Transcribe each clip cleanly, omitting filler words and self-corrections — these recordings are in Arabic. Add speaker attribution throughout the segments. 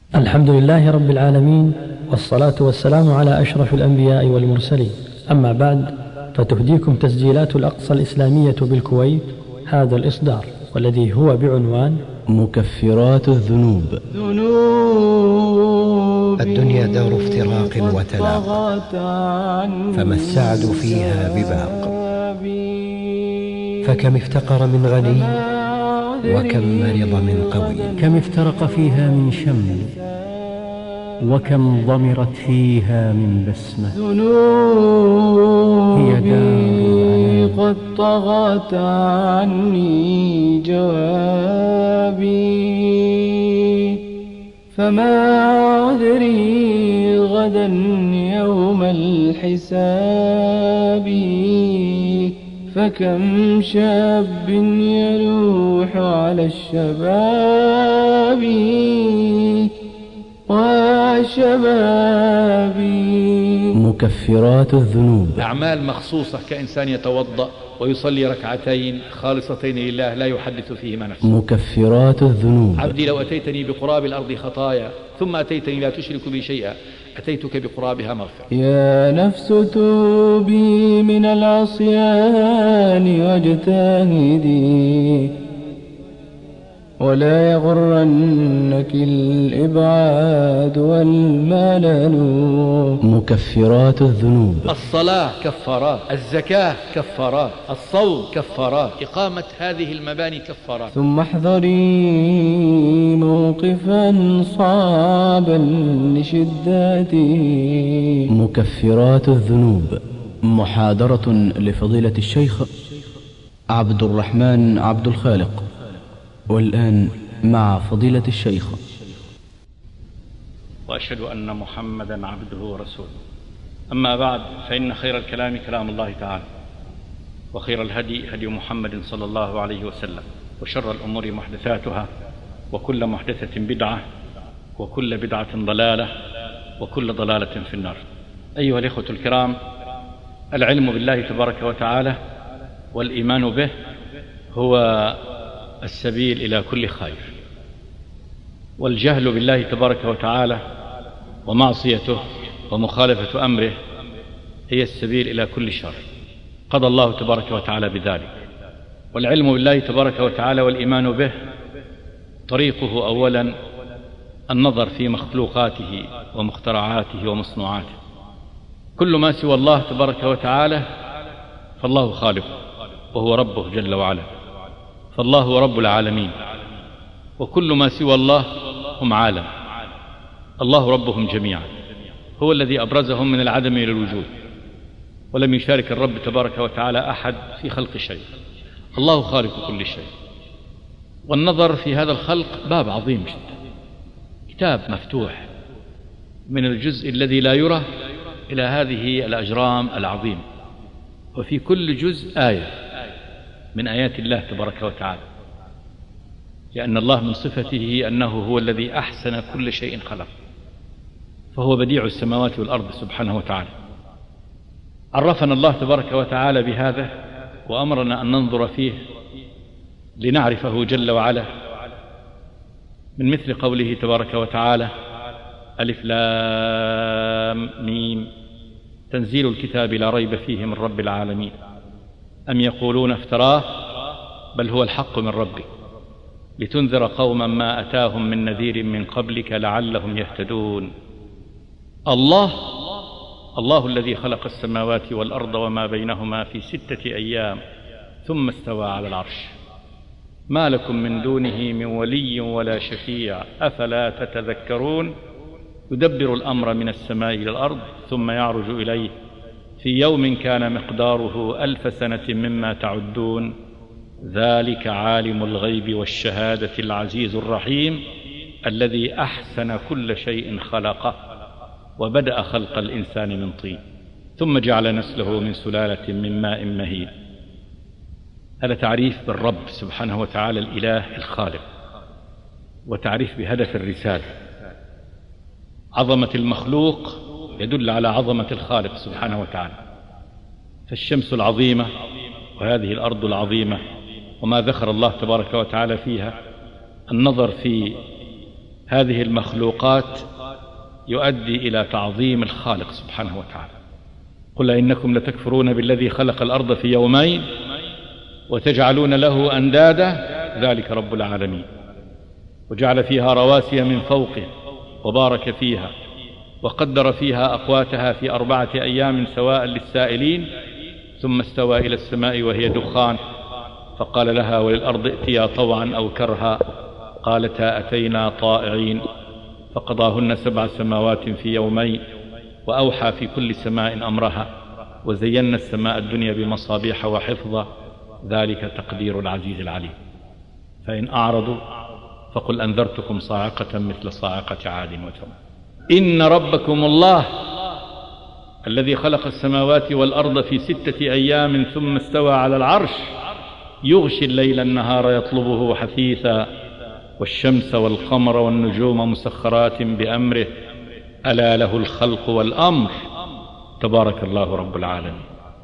Speaker 1: الحمد لله رب العالمين، والصلاة والسلام على أشرف الأنبياء والمرسلين. أما بعد، فتهديكم تسجيلات الأقصى الإسلامية بالكويت هذا الإصدار، والذي هو بعنوان
Speaker 2: مكفرات الذنوب.
Speaker 3: الدنيا دار افتراق وتلاق، فما السعد فيها بباق. فكم افتقر من غني، وكم مرض من قوي.
Speaker 4: كم افترق فيها من شمل، وكم ضمرت فيها من بسمة. هي دار
Speaker 5: قد طغت عني جوابي، فما عذري غدا يوم الحساب. فكم شاب يلوح على الشباب وشباب.
Speaker 2: مكفرات الذنوب.
Speaker 6: أعمال مخصوصة، كإنسان يتوضأ ويصلي ركعتين خالصتين لله لا يحدث فيهما نفسه.
Speaker 2: مكفرات الذنوب.
Speaker 6: عبدي لو أتيتني بقراب الأرض خطايا ثم أتيتني لا تشرك بي شيئا أتيتك بقرابها مغفرة.
Speaker 5: يا نفس توبي من العصيان واجتهدي، ولا يغرنك الإبعاد والملل.
Speaker 2: مكفرات الذنوب.
Speaker 6: الصلاة كفارات، الزكاة كفارات، الصوم كفارات، إقامة هذه المباني كفارات.
Speaker 5: ثم احذري موقفا صعبا لشدته.
Speaker 2: مكفرات الذنوب. محاضرة لفضيلة الشيخ عبد الرحمن عبد الخالق. والآن مع فضيلة الشيخ.
Speaker 7: وأشهد أن محمدا عبده ورسوله. أما بعد، فإن خير الكلام كلام الله تعالى، وخير الهدي هدي محمد صلى الله عليه وسلم، وشر الأمور محدثاتها، وكل محدثة بدعة، وكل بدعة ضلالة، وكل ضلالة في النار. أيها الإخوة الكرام، العلم بالله تبارك وتعالى والإيمان به هو السبيل إلى كل خير، والجهل بالله تبارك وتعالى ومعصيته ومخالفة أمره هي السبيل إلى كل شر. قضى الله تبارك وتعالى بذلك. والعلم بالله تبارك وتعالى والإيمان به طريقه أولا النظر في مخلوقاته ومخترعاته ومصنوعاته. كل ما سوى الله تبارك وتعالى فالله خالقه وهو ربه جل وعلا، فالله هو رب العالمين، وكل ما سوى الله هم عالم، الله ربهم جميعا، هو الذي أبرزهم من العدم إلى الوجود، ولم يشارك الرب تبارك وتعالى أحد في خلق شيء. الله خالق كل شيء. والنظر في هذا الخلق باب عظيم جدا، كتاب مفتوح من الجزء الذي لا يرى إلى هذه الأجرام العظيمة، وفي كل جزء آية من آيات الله تبارك وتعالى، لأن الله من صفته أنه هو الذي أحسن كل شيء خلق، فهو بديع السماوات والأرض سبحانه وتعالى. عرفنا الله تبارك وتعالى بهذا وأمرنا أن ننظر فيه لنعرفه جل وعلا، من مثل قوله تبارك وتعالى: ألف لام ميم تنزيل الكتاب لا ريب فيه من رب العالمين، أم يقولون افتراه بل هو الحق من ربك لتنذر قوما ما أتاهم من نذير من قبلك لعلهم يهتدون. الله الذي خلق السماوات والأرض وما بينهما في 6 أيام ثم استوى على العرش، ما لكم من دونه من ولي ولا شفيع أفلا تتذكرون. يدبر الأمر من السماء إلى الأرض ثم يعرج إليه في يوم كان مقداره 1000 سنة مما تعدون، ذلك عالم الغيب والشهادة العزيز الرحيم الذي أحسن كل شيء خلقه وبدأ خلق الإنسان من طين ثم جعل نسله من سلالة من ماء مهين. هذا تعريف بالرب سبحانه وتعالى الإله الخالق، وتعريف بهدف الرسالة. عظمة المخلوق يدل على عظمة الخالق سبحانه وتعالى، فالشمس العظيمة وهذه الأرض العظيمة وما ذكر الله تبارك وتعالى فيها، النظر في هذه المخلوقات يؤدي إلى تعظيم الخالق سبحانه وتعالى. قل إنكم لتكفرون بالذي خلق الأرض في يومين وتجعلون له أندادا ذلك رب العالمين. وجعل فيها رواسي من فوقه وبارك فيها وقدر فيها أقواتها في 4 أيام سواء للسائلين ثم استوى إلى السماء وهي دخان فقال لها وللأرض ائتيا طوعا أو كرها قالتا أتينا طائعين فقضاهن 7 سماوات في يومين وأوحى في كل سماء أمرها وزينا السماء الدنيا بمصابيح وحفظا ذلك تقدير العزيز العليم. فإن أعرضوا فقل أنذرتكم صاعقة مثل صاعقة عاد وثمود. إن ربكم الله الذي خلق السماوات والأرض في 6 أيام ثم استوى على العرش يغشي الليل النهار يطلبه حثيثا والشمس والقمر والنجوم مسخرات بأمره ألا له الخلق والأمر تبارك الله رب العالمين.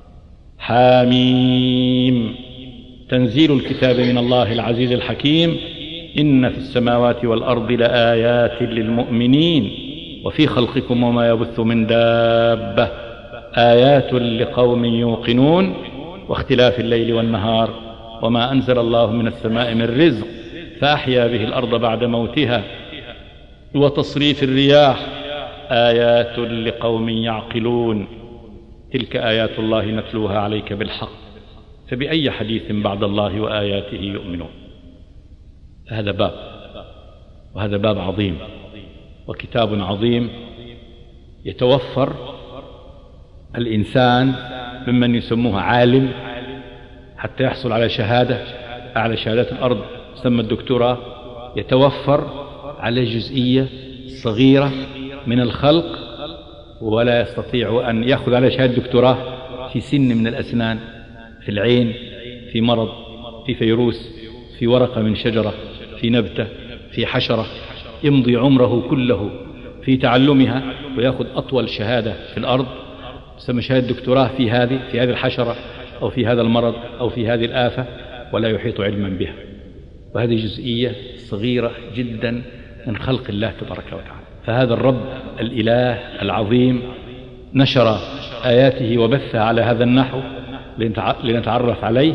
Speaker 7: حاميم تنزيل الكتاب من الله العزيز الحكيم. إن في السماوات والأرض لآيات للمؤمنين وفي خلقكم وما يبث من دابة آيات لقوم يوقنون واختلاف الليل والنهار وما أنزل الله من السماء من رزق فأحيا به الأرض بعد موتها وتصريف الرياح آيات لقوم يعقلون. تلك آيات الله نتلوها عليك بالحق فبأي حديث بعد الله وآياته يؤمنون. هذا باب، وهذا باب عظيم وكتاب عظيم يتوفر الإنسان ممن يسموه عالم حتى يحصل على شهادة أعلى شهادات الأرض تسمى الدكتوراه، يتوفر على جزئية صغيرة من الخلق ولا يستطيع أن يأخذ على شهادة دكتوراه في سن من الأسنان، في العين، في مرض، في فيروس، في ورقة من شجرة، في نبتة، في حشرة، يمضي عمره كله في تعلمها ويأخذ أطول شهادة في الأرض تسمى شهادة دكتوراه في هذه الحشرة أو في هذا المرض أو في هذه الآفة ولا يحيط علما بها. وهذه جزئية صغيرة جدا من خلق الله تبارك وتعالى. فهذا الرب الإله العظيم نشر آياته وبثها على هذا النحو لنتعرف عليه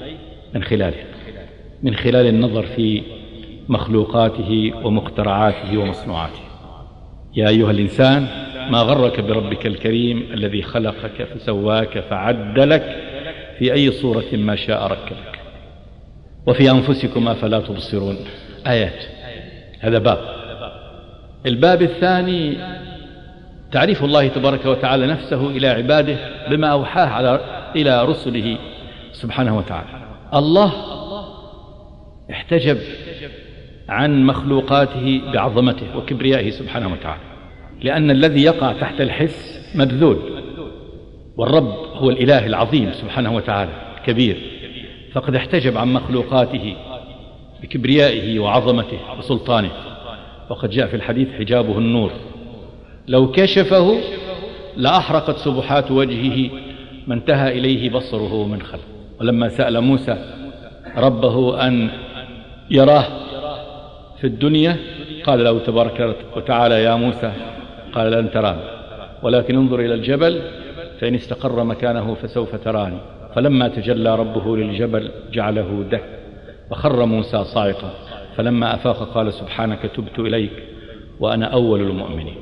Speaker 7: من خلال النظر في مخلوقاته ومخترعاته ومصنوعاته. يا أيها الإنسان ما غرك بربك الكريم الذي خلقك فسواك فعدلك في أي صورة ما شاء ركبك وفي أنفسكم أفلا تبصرون. آيات. هذا باب. الباب الثاني تعريف الله تبارك وتعالى نفسه إلى عباده بما أوحاه إلى رسله سبحانه وتعالى. الله احتجب عن مخلوقاته بعظمته وكبريائه سبحانه وتعالى، لأن الذي يقع تحت الحس مبذول، والرب هو الإله العظيم سبحانه وتعالى الكبير، فقد احتجب عن مخلوقاته بكبريائه وعظمته وسلطانه. وقد جاء في الحديث حجابه النور، لو كشفه لأحرقت سبحات وجهه ما انتهى إليه بصره من خلق. ولما سأل موسى ربه أن يراه في الدنيا قال له تبارك وتعالى يا موسى قال لن تراني ولكن انظر إلى الجبل فإن استقر مكانه فسوف تراني. فلما تجلى ربه للجبل جعله دك فخر موسى صاعقا فلما أفاق قال سبحانك تبت إليك وأنا أول المؤمنين.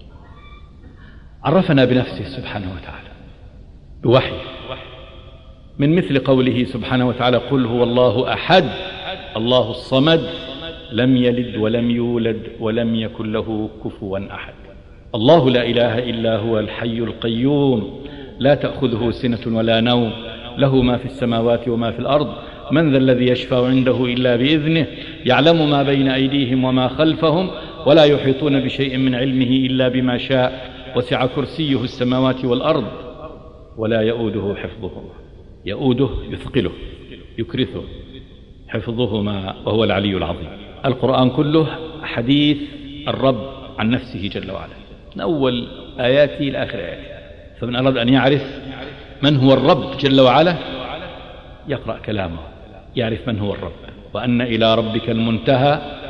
Speaker 7: عرفنا بنفسه سبحانه وتعالى بوحي من مثل قوله سبحانه وتعالى قل هو الله أحد الله الصمد لم يلد ولم يولد ولم يكن له كفوا أحد. الله لا إله إلا هو الحي القيوم لا تأخذه سنة ولا نوم له ما في السماوات وما في الأرض من ذا الذي يشفع عنده إلا بإذنه يعلم ما بين أيديهم وما خلفهم ولا يحيطون بشيء من علمه إلا بما شاء وسع كرسيه السماوات والأرض ولا يؤوده حفظهما. يؤوده يثقله يكرثه حفظهما وهو العلي العظيم. القرآن كله حديث الرب عن نفسه جل وعلا من أول آياته إلى آخر آياته. فمن أراد أن يعرف من هو الرب جل وعلا يقرأ كلامه يعرف من هو الرب. وأن إلى ربك المنتهى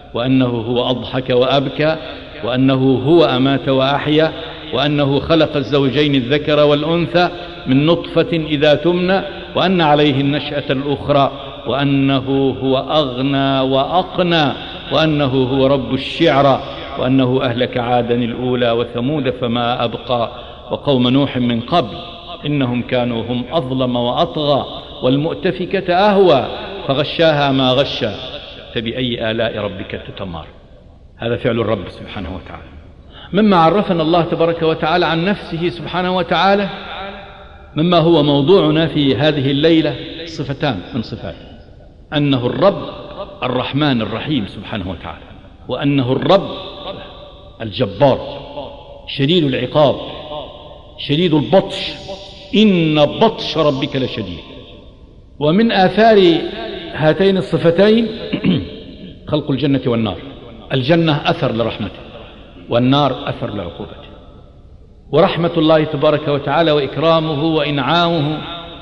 Speaker 7: وأنه هو أضحك وأبكى، وأنه هو أمات وأحيا، وأنه خلق الزوجين الذكر والأنثى من نطفة إذا تمنى، وأن عليه النشأة الأخرى، وأنه هو أغنى وأقنى، وأنه هو رب الشعرى، وأنه أهلك عادا الأولى وثمود فما أبقى، وقوم نوح من قبل إنهم كانوا هم أظلم وأطغى، والمؤتفكة أهوى فغشاها ما غشى، فبأي آلاء ربك تتمار. هذا فعل الرب سبحانه وتعالى. مما عرفنا الله تبارك وتعالى عن نفسه سبحانه وتعالى، مما هو موضوعنا في هذه الليلة، صفتان من صفاته: أنه الرب الرحمن الرحيم سبحانه وتعالى، وأنه الرب الجبار شديد العقاب شديد البطش، إن بطش ربك لشديد. ومن آثار هاتين الصفتين خلق الجنة والنار. الجنة أثر لرحمته، والنار أثر لعقوبته. ورحمة الله تبارك وتعالى وإكرامه وإنعامه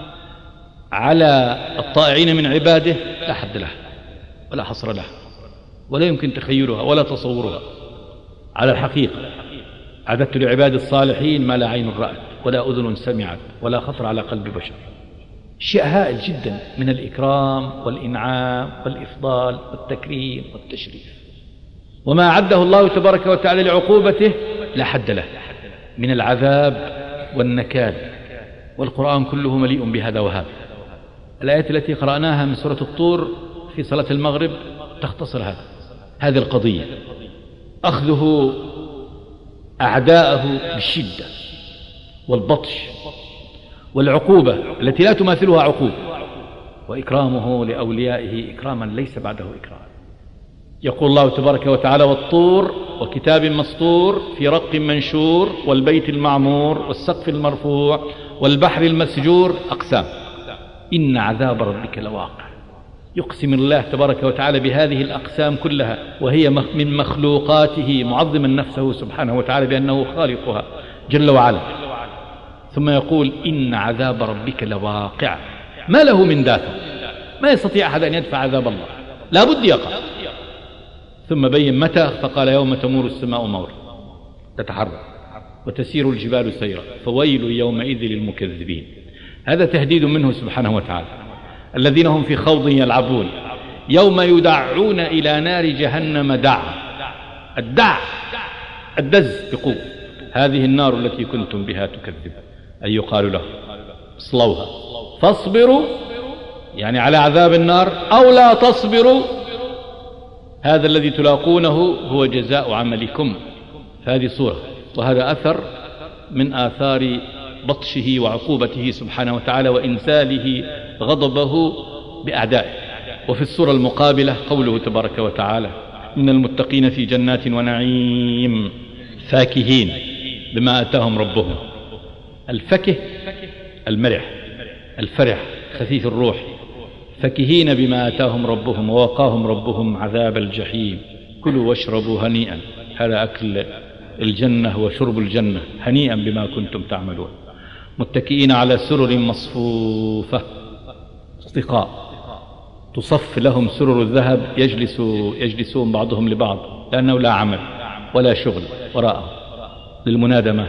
Speaker 7: على الطائعين من عباده لا حد له ولا حصر له، ولا يمكن تخيلها ولا تصورها. على الحقيقة أعددت لعباد الصالحين ما لا عين رأت ولا أذن سمعت ولا خطر على قلب بشر. شيء هائل جدا من الإكرام والإنعام والإفضال والتكريم والتشريف. وما أعده الله تبارك وتعالى لعقوبته لا حد له من العذاب والنكال، والقرآن كله مليء بهذا وهذا. الآيات التي قرأناها من سورة الطور في صلاة المغرب تختصر هذه القضية: أخذه أعداءه بالشدة والبطش والعقوبة التي لا تماثلها عقوبة، وإكرامه لأوليائه إكراما ليس بعده إكرام. يقول الله تبارك وتعالى: والطور وكتاب مسطور في رق منشور والبيت المعمور والسقف المرفوع والبحر المسجور. أقسام، إن عذاب ربك لواقع. يقسم الله تبارك وتعالى بهذه الأقسام كلها وهي من مخلوقاته، معظما نفسه سبحانه وتعالى بأنه خالقها جل وعلا، ثم يقول: إن عذاب ربك لواقع، ما له من دافع، ما يستطيع أحد أن يدفع عذاب الله، لا بد يقع. ثم بين متى، فقال: يوم تمور السماء مورا تتحرك وتسير الجبال سيرا فويل يومئذ للمكذبين. هذا تهديد منه سبحانه وتعالى. الذين هم في خوض يلعبون يوم يدعون إلى نار جهنم دعا. الدع الدز بقوة، هذه النار التي كنتم بها تكذبون. أي يقال له: اصلوها فاصبروا، يعني على عذاب النار، أو لا تصبروا، هذا الذي تلاقونه هو جزاء عملكم. فهذه صورة، وهذا أثر من آثار بطشه وعقوبته سبحانه وتعالى وإنزاله غضبه بأعدائه. وفي السورة المقابلة قوله تبارك وتعالى: إن المتقين في جنات ونعيم فاكهين بما آتاهم ربهم. الفكه المرح، الفرح، خفيف الروح. فكهين بما آتاهم ربهم ووقاهم ربهم عذاب الجحيم. كلوا واشربوا هنيئا، هذا أكل الجنة وشرب الجنة، هنيئا بما كنتم تعملون. متكئين على سرر مصفوفة، اصطقاء، تصف لهم سرر الذهب، يجلسون بعضهم لبعض، لأنه لا عمل ولا شغل وراءه، للمنادمة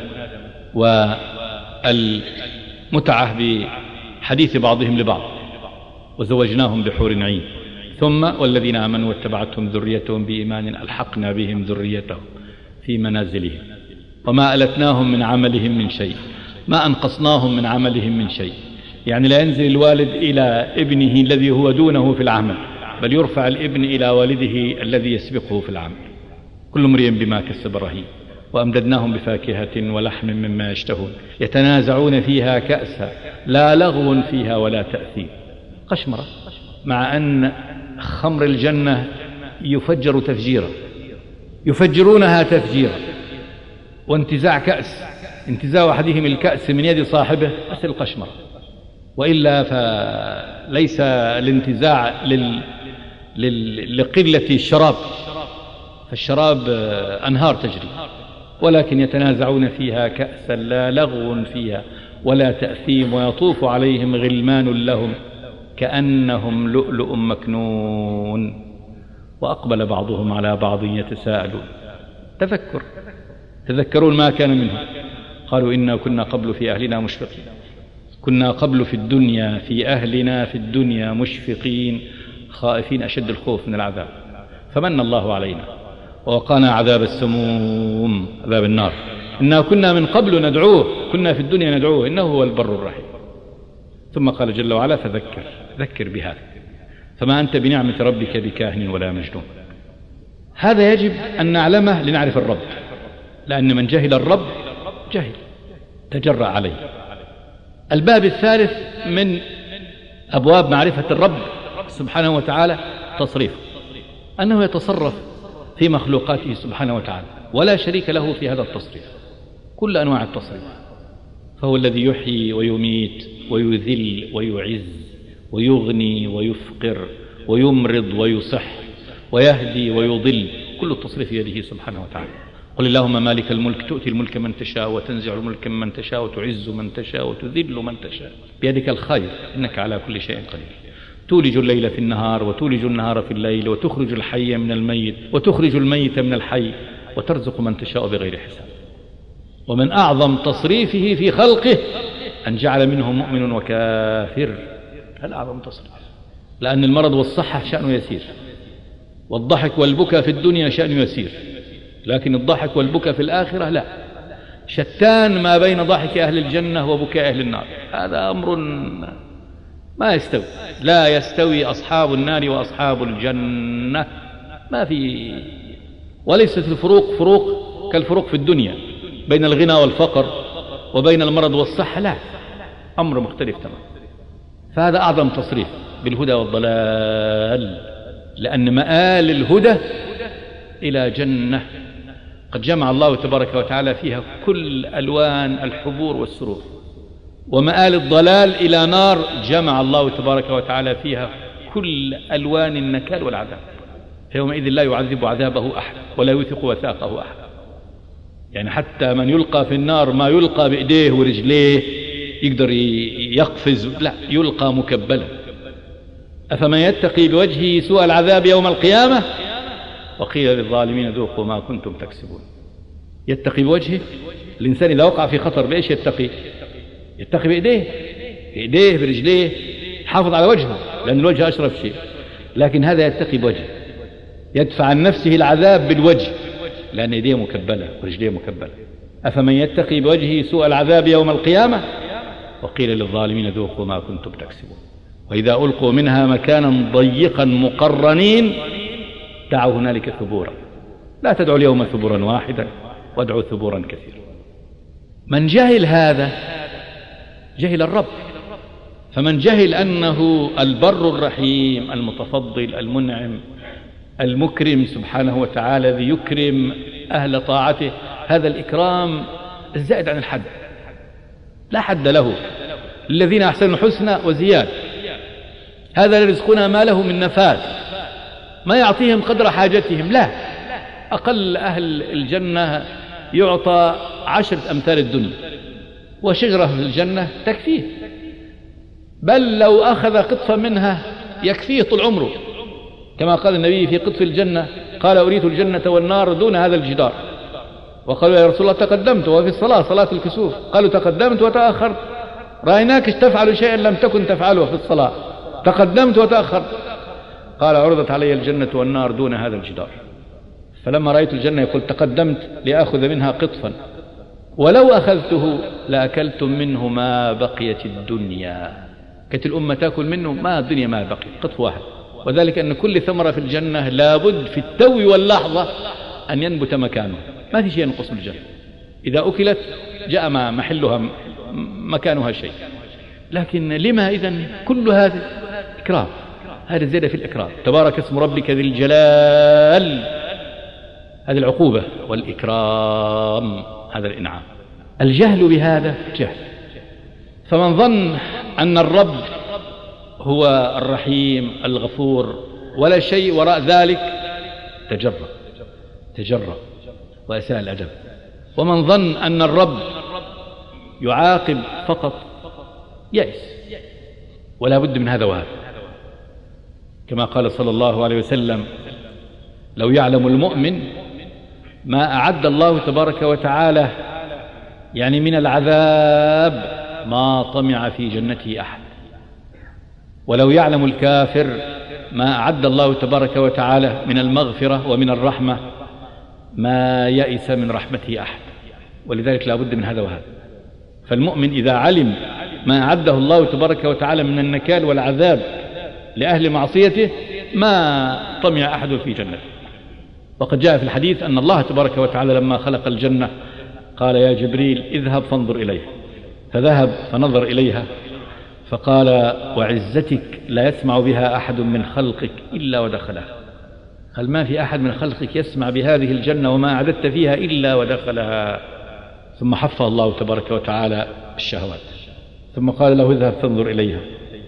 Speaker 7: والمتعة بحديث بعضهم لبعض. وزوجناهم بحور عين. ثم والذين آمنوا واتبعتهم ذريتهم بإيمان ألحقنا بهم ذريتهم في منازلهم وما ألتناهم من عملهم من شيء، ما أنقصناهم من عملهم من شيء. يعني لا ينزل الوالد إلى ابنه الذي هو دونه في العمل، بل يرفع الابن إلى والده الذي يسبقه في العمل. كل امرئ بما كسب رهين. وأمددناهم بفاكهة ولحم مما يشتهون يتنازعون فيها كأسا لا لغو فيها ولا تأثيم. قشمرة، مع أن خمر الجنة يفجر تفجيرا، يفجرونها تفجيرا. وانتزاع كأس، انتزاع أحدهم الكأس من يد صاحبه مثل القشمرة، وإلا فليس الانتزاع لقلة الشراب، فالشراب أنهار تجري، ولكن يتنازعون فيها كأسا لا لغو فيها ولا تأثيم. ويطوف عليهم غلمان لهم كأنهم لؤلؤ مكنون. وأقبل بعضهم على بعض يتساءلون. تذكرون ما كان منهم. قالوا إنا كنا قبل في أهلنا مشفقين، كنا قبل في الدنيا في أهلنا في الدنيا مشفقين خائفين أشد الخوف من العذاب، فمن الله علينا ووقانا عذاب السموم، عذاب النار. إنا كنا من قبل ندعوه، كنا في الدنيا ندعوه إنه هو البر الرحيم. ثم قال جل وعلا ذكر بهذا، فما أنت بنعمة ربك بكاهن ولا مجنون. هذا يجب أن نعلمه لنعرف الرب، لأن من جهل الرب جهل تجرأ عليه. الباب الثالث من أبواب معرفة الرب سبحانه وتعالى تصريف، أنه يتصرف في مخلوقاته سبحانه وتعالى ولا شريك له في هذا التصريف، كل أنواع التصريف. فهو الذي يحيي ويميت ويذل ويعز ويغني ويفقر ويمرض ويصح ويهدي ويضل، كل التصريف بيده سبحانه وتعالى. قل اللهم مالك الملك تؤتي الملك من تشاء وتنزع الملك من تشاء وتعز من تشاء وتذل من تشاء، بيدك الخير إنك على كل شيء قدير. تولج الليل في النهار وتولج النهار في الليل، وتخرج الحي من الميت وتخرج الميت من الحي، وترزق من تشاء بغير حساب. ومن أعظم تصريفه في خلقه أن جعل منهم مؤمن وكافر، هذا أعظم تصريف. لأن المرض والصحة شأنه يسير، والضحك والبكاء في الدنيا شأنه يسير، لكن الضحك والبكاء في الآخرة لا، شتان ما بين ضحك أهل الجنة وبكاء أهل النار. هذا أمر ما يستوي، لا يستوي أصحاب النار وأصحاب الجنة، ما في. وليست الفروق فروق كالفروق في الدنيا بين الغنى والفقر وبين المرض والصحة، لا، أمر مختلف تماما. فهذا أعظم تصريف بالهدى والضلال، لأن مآل الهدى إلى جنة قد جمع الله تبارك وتعالى فيها كل ألوان الحبور والسرور، ومآل الضلال إلى نار جمع الله تبارك وتعالى فيها كل ألوان النكال والعذاب. فيومئذ لا يعذب عذابه أحد ولا يوثق وثاقه أحد. يعني حتى من يلقى في النار ما يلقى بإيديه ورجليه يقدر يقفز، لا، يلقى مكبلا. أفمن يتقي بوجهه سوء العذاب يوم القيامة وقيل للظالمين ذوقوا ما كنتم تكسبون. يتقي بوجهه، الإنسان إذا وقع في خطر بإيش يتقي؟ يتقي بإيديه برجليه، حافظ على وجهه لأن الوجه أشرف شيء. لكن هذا يتقي بوجهه، يدفع عن نفسه العذاب بالوجه لأن يديه مكبلة ورجليه مكبلة. أفمن يتقي بوجهه سوء العذاب يوم القيامة وقيل للظالمين ذوقوا ما كنتم تكسبون. وإذا ألقوا منها مكانا ضيقا مقرنين دعوا هنالك ثبورا، لا تدعوا اليوم ثبورا واحدا وادعوا ثبورا كثيرا. من جهل هذا جهل الرب. فمن جهل أنه البر الرحيم المتفضل المنعم المكرم سبحانه وتعالى، الذي يكرم أهل طاعته هذا الإكرام الزائد عن الحد، لا حد له، للذين أحسنوا الحسنى وزيادة. هذا رزقنا ما له من نفاذ، ما يعطيهم قدر حاجتهم، لا، أقل أهل الجنة يعطى 10 أمثال الدنيا، وشجرة في الجنة تكفيه، بل لو أخذ قطفا منها يكفيه طول عمره، كما قال النبي في قطف الجنة قال أريت الجنة والنار دون هذا الجدار. وقالوا يا رسول الله تقدمت وفي الصلاة صلاة الكسوف، قالوا تقدمت وتأخرت، رأيناك تفعل شيئا لم تكن تفعله في الصلاة، تقدمت وتأخرت. قال عرضت علي الجنة والنار دون هذا الجدار، فلما رأيت الجنة يقول تقدمت لأخذ منها قطفا، ولو أخذته لأكلتم منه ما بقيت الدنيا. كانت الأمة تأكل منه ما الدنيا ما بقي، قطف واحد. وذلك أن كل ثمرة في الجنة لابد في التو واللحظة أن ينبت مكانه، ما في شيء ينقص من الجنة. إذا أكلت جاء محلها مكانها شيء. لكن لما إذن كل هذا إكرام، هذا زيادة في الإكرام. تبارك اسم ربك ذي الجلال، هذه العقوبة، والإكرام هذا الإنعام. الجهل بهذا جهل. فمن ظن أن الرب هو الرحيم الغفور ولا شيء وراء ذلك تجرأ وأساء الأدب. ومن ظن أن الرب يعاقب فقط يأس، ولا بد من هذا وهذا، كما قال صلى الله عليه وسلم لو يعلم المؤمن ما أعد الله تبارك وتعالى يعني من العذاب ما طمع في جنته أحد، ولو يعلم الكافر ما أعد الله تبارك وتعالى من المغفرة ومن الرحمة ما يئس من رحمته أحد. ولذلك لا بد من هذا وهذا. فالمؤمن إذا علم ما أعده الله تبارك وتعالى من النكال والعذاب لأهل معصيته ما طمع أحد في جنته. وقد جاء في الحديث أن الله تبارك وتعالى لما خلق الجنة قال يا جبريل اذهب فانظر إليها، فذهب فنظر إليها فقال وعزتك لا يسمع بها أحد من خلقك إلا ودخلها. قال ما في أحد من خلقك يسمع بهذه الجنة وما أعددت فيها إلا ودخلها. ثم حفظ الله تبارك وتعالى الشهوات، ثم قال له اذهب فانظر إليها.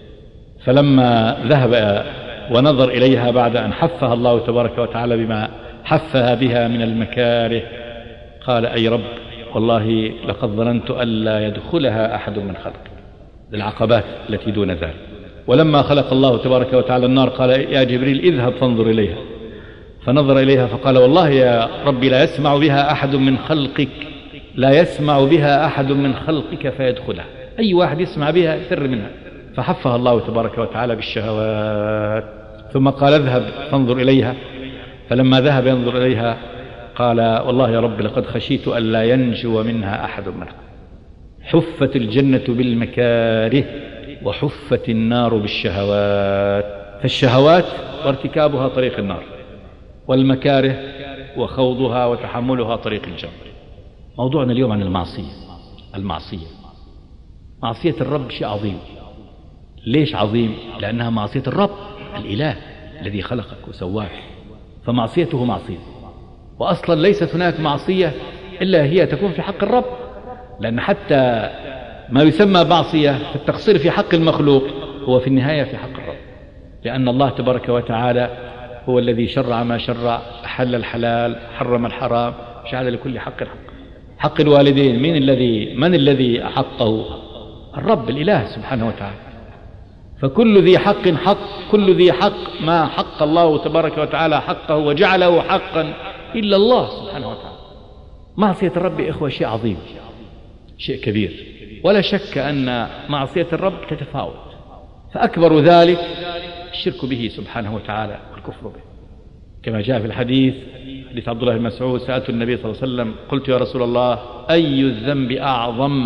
Speaker 7: فلما ذهب ونظر إليها بعد أن حفها الله تبارك وتعالى بما حفها بها من المكاره قال أي رب والله لقد ظننت ألا يدخلها أحد من خلقك، للعقبات التي دون ذلك. ولما خلق الله تبارك وتعالى النار قال يا جبريل اذهب فانظر إليها، فنظر إليها فقال والله يا ربي لا يسمع بها أحد من خلقك، لا يسمع بها أحد من خلقك فيدخلها، أي واحد يسمع بها يفر منها. فحفها الله تبارك وتعالى بالشهوات. ثم قال اذهب فانظر إليها، فلما ذهب ينظر إليها قال والله يا رب لقد خشيت ألا ينجو منها أحد منها. حفت الجنة بالمكاره وحفت النار بالشهوات. فالشهوات وارتكابها طريق النار، والمكاره وخوضها وتحملها طريق الجنة. موضوعنا اليوم عن المعصية. معصية الرب شيء عظيم. ليش عظيم؟ لأنها معصية الرب الإله الذي خلقك وسواك، فمعصيته معصية. وأصلا ليست هناك معصية إلا هي تكون في حق الرب، لأن حتى ما يسمى معصية في التقصير في حق المخلوق هو في النهاية في حق الرب، لأن الله تبارك وتعالى هو الذي شرع ما شرع، أحل الحلال، حرم الحرام، جعل لكل حق حق. حق الوالدين من الذي أحقه؟ الرب الإله سبحانه وتعالى. فكل ذي حق حق، كل ذي حق ما حق الله تبارك وتعالى حقه وجعله حقا إلا الله سبحانه وتعالى. معصية الرب إخوة شيء عظيم، شيء كبير، ولا شك أن معصية الرب تتفاوت، فأكبر ذلك الشرك به سبحانه وتعالى والكفر به، كما جاء في الحديث حديث عبد الله بن مسعود سألت النبي صلى الله عليه وسلم قلت يا رسول الله أي الذنب أعظم؟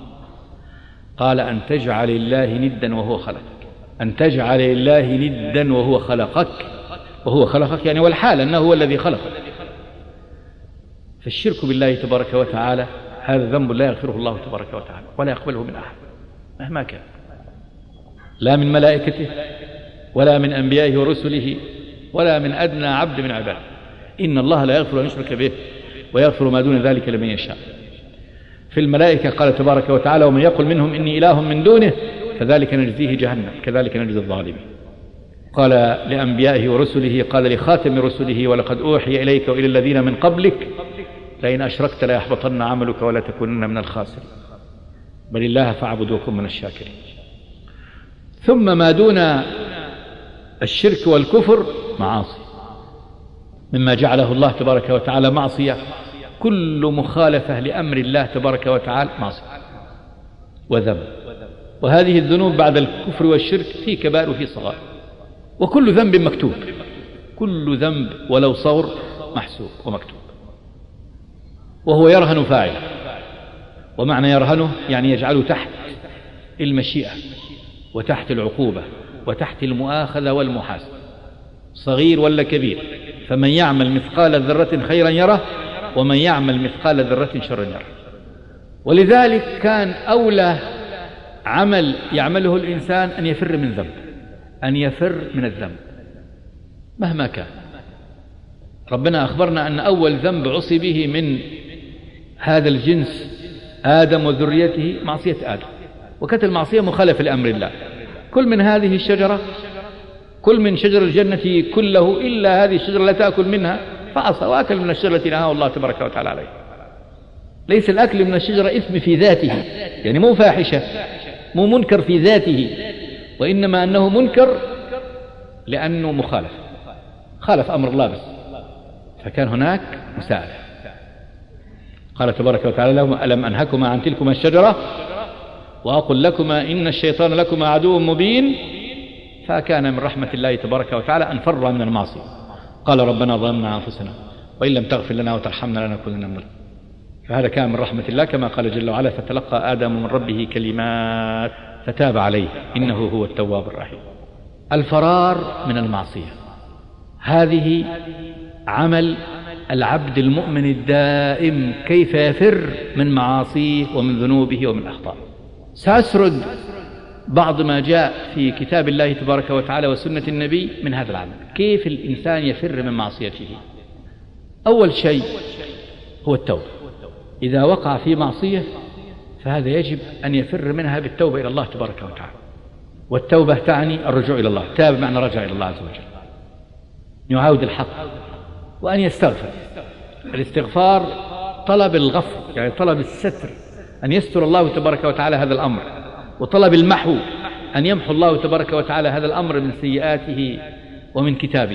Speaker 7: قال أن تجعل الله ندا وهو خلقك، أن تجعل الله ندا وهو خلقك يعني والحال أنه هو الذي خلقك. فالشرك بالله تبارك وتعالى هذا ذنب لا يغفره الله تبارك وتعالى ولا يقبله من أحد مهما كان، لا من ملائكته ولا من أنبيائه ورسله ولا من أدنى عبد من عباده. إن الله لا يغفر أن يشرك به ويغفر ما دون ذلك لمن يشاء. في الملائكة قال تبارك وتعالى ومن يقل منهم إني إله من دونه فذلك نجزيه جهنم كذلك نجزي الظالمين. قال لأنبيائه ورسله قال لخاتم رسله ولقد أوحي إليك وإلى الذين من قبلك لئن أشركت ليحبطن عملك ولا تكونن من الخاسرين بل الله فاعبد وكن من الشاكرين. ثم ما دون الشرك والكفر معاصي مما جعله الله تبارك وتعالى معصية. كل مخالفة لأمر الله تبارك وتعالى معصية وذنب، وهذه الذنوب بعد الكفر والشرك في كبائر وفي صغائر، وكل ذنب مكتوب، كل ذنب ولو صغر محسوب ومكتوب، وهو يرهن فاعله. ومعنى يرهنه يعني يجعله تحت المشيئة وتحت العقوبة وتحت المؤاخذة والمحاسبة، صغير ولا كبير. فمن يعمل مثقال ذرة خيرا يره ومن يعمل مثقال ذرة شرا يره. ولذلك كان أولى عمل يعمله الإنسان أن يفر من ذنب، أن يفر من الذنب مهما كان. ربنا أخبرنا أن أول ذنب عصي به من هذا الجنس آدم وذريته معصية آدم، وكانت المعصية مخالفة لأمر الله. كل من هذه الشجرة، كل من شجر الجنة كله إلا هذه الشجرة لا تأكل منها فعصى وأكل من الشجرة التي نهاه الله تبارك وتعالى عليه. ليس الأكل من الشجرة إثم في ذاته، يعني مو فاحشة، مو منكر في ذاته، وإنما أنه منكر لأنه خالف أمر الله بس.
Speaker 6: فكان هناك مساءلة. قال تبارك وتعالى لهم: ألم أنهكما عن تلكما الشجرة وأقل لكما إن الشيطان لكما عدو مبين. فكان من رحمة الله تبارك وتعالى أن فر من المعصية. قال: ربنا ظلمنا أنفسنا وإن لم تغفر لنا وترحمنا لنكونن من الظالمين. فهذا كان من رحمة الله، كما قال جل وعلا: فتلقى آدم من ربه كلمات فتاب عليه إنه هو التواب الرحيم. الفرار من المعصية هذه عمل العبد المؤمن الدائم، كيف يفر من معاصيه ومن ذنوبه ومن أخطائه. سأسرد بعض ما جاء في كتاب الله تبارك وتعالى وسنة النبي من هذا العمل، كيف الإنسان يفر من معصيته. أول شيء هو التوبة. إذا وقع في معصية فهذا يجب أن يفر منها بالتوبة إلى الله تبارك وتعالى. والتوبة تعني الرجوع إلى الله، تاب معنى رجع إلى الله عز وجل، يعاود الحق، وأن يستغفر. الاستغفار طلب الغفر، يعني طلب الستر، أن يستر الله تبارك وتعالى هذا الأمر، وطلب المحو، أن يمحو الله تبارك وتعالى هذا الأمر من سيئاته ومن كتابه.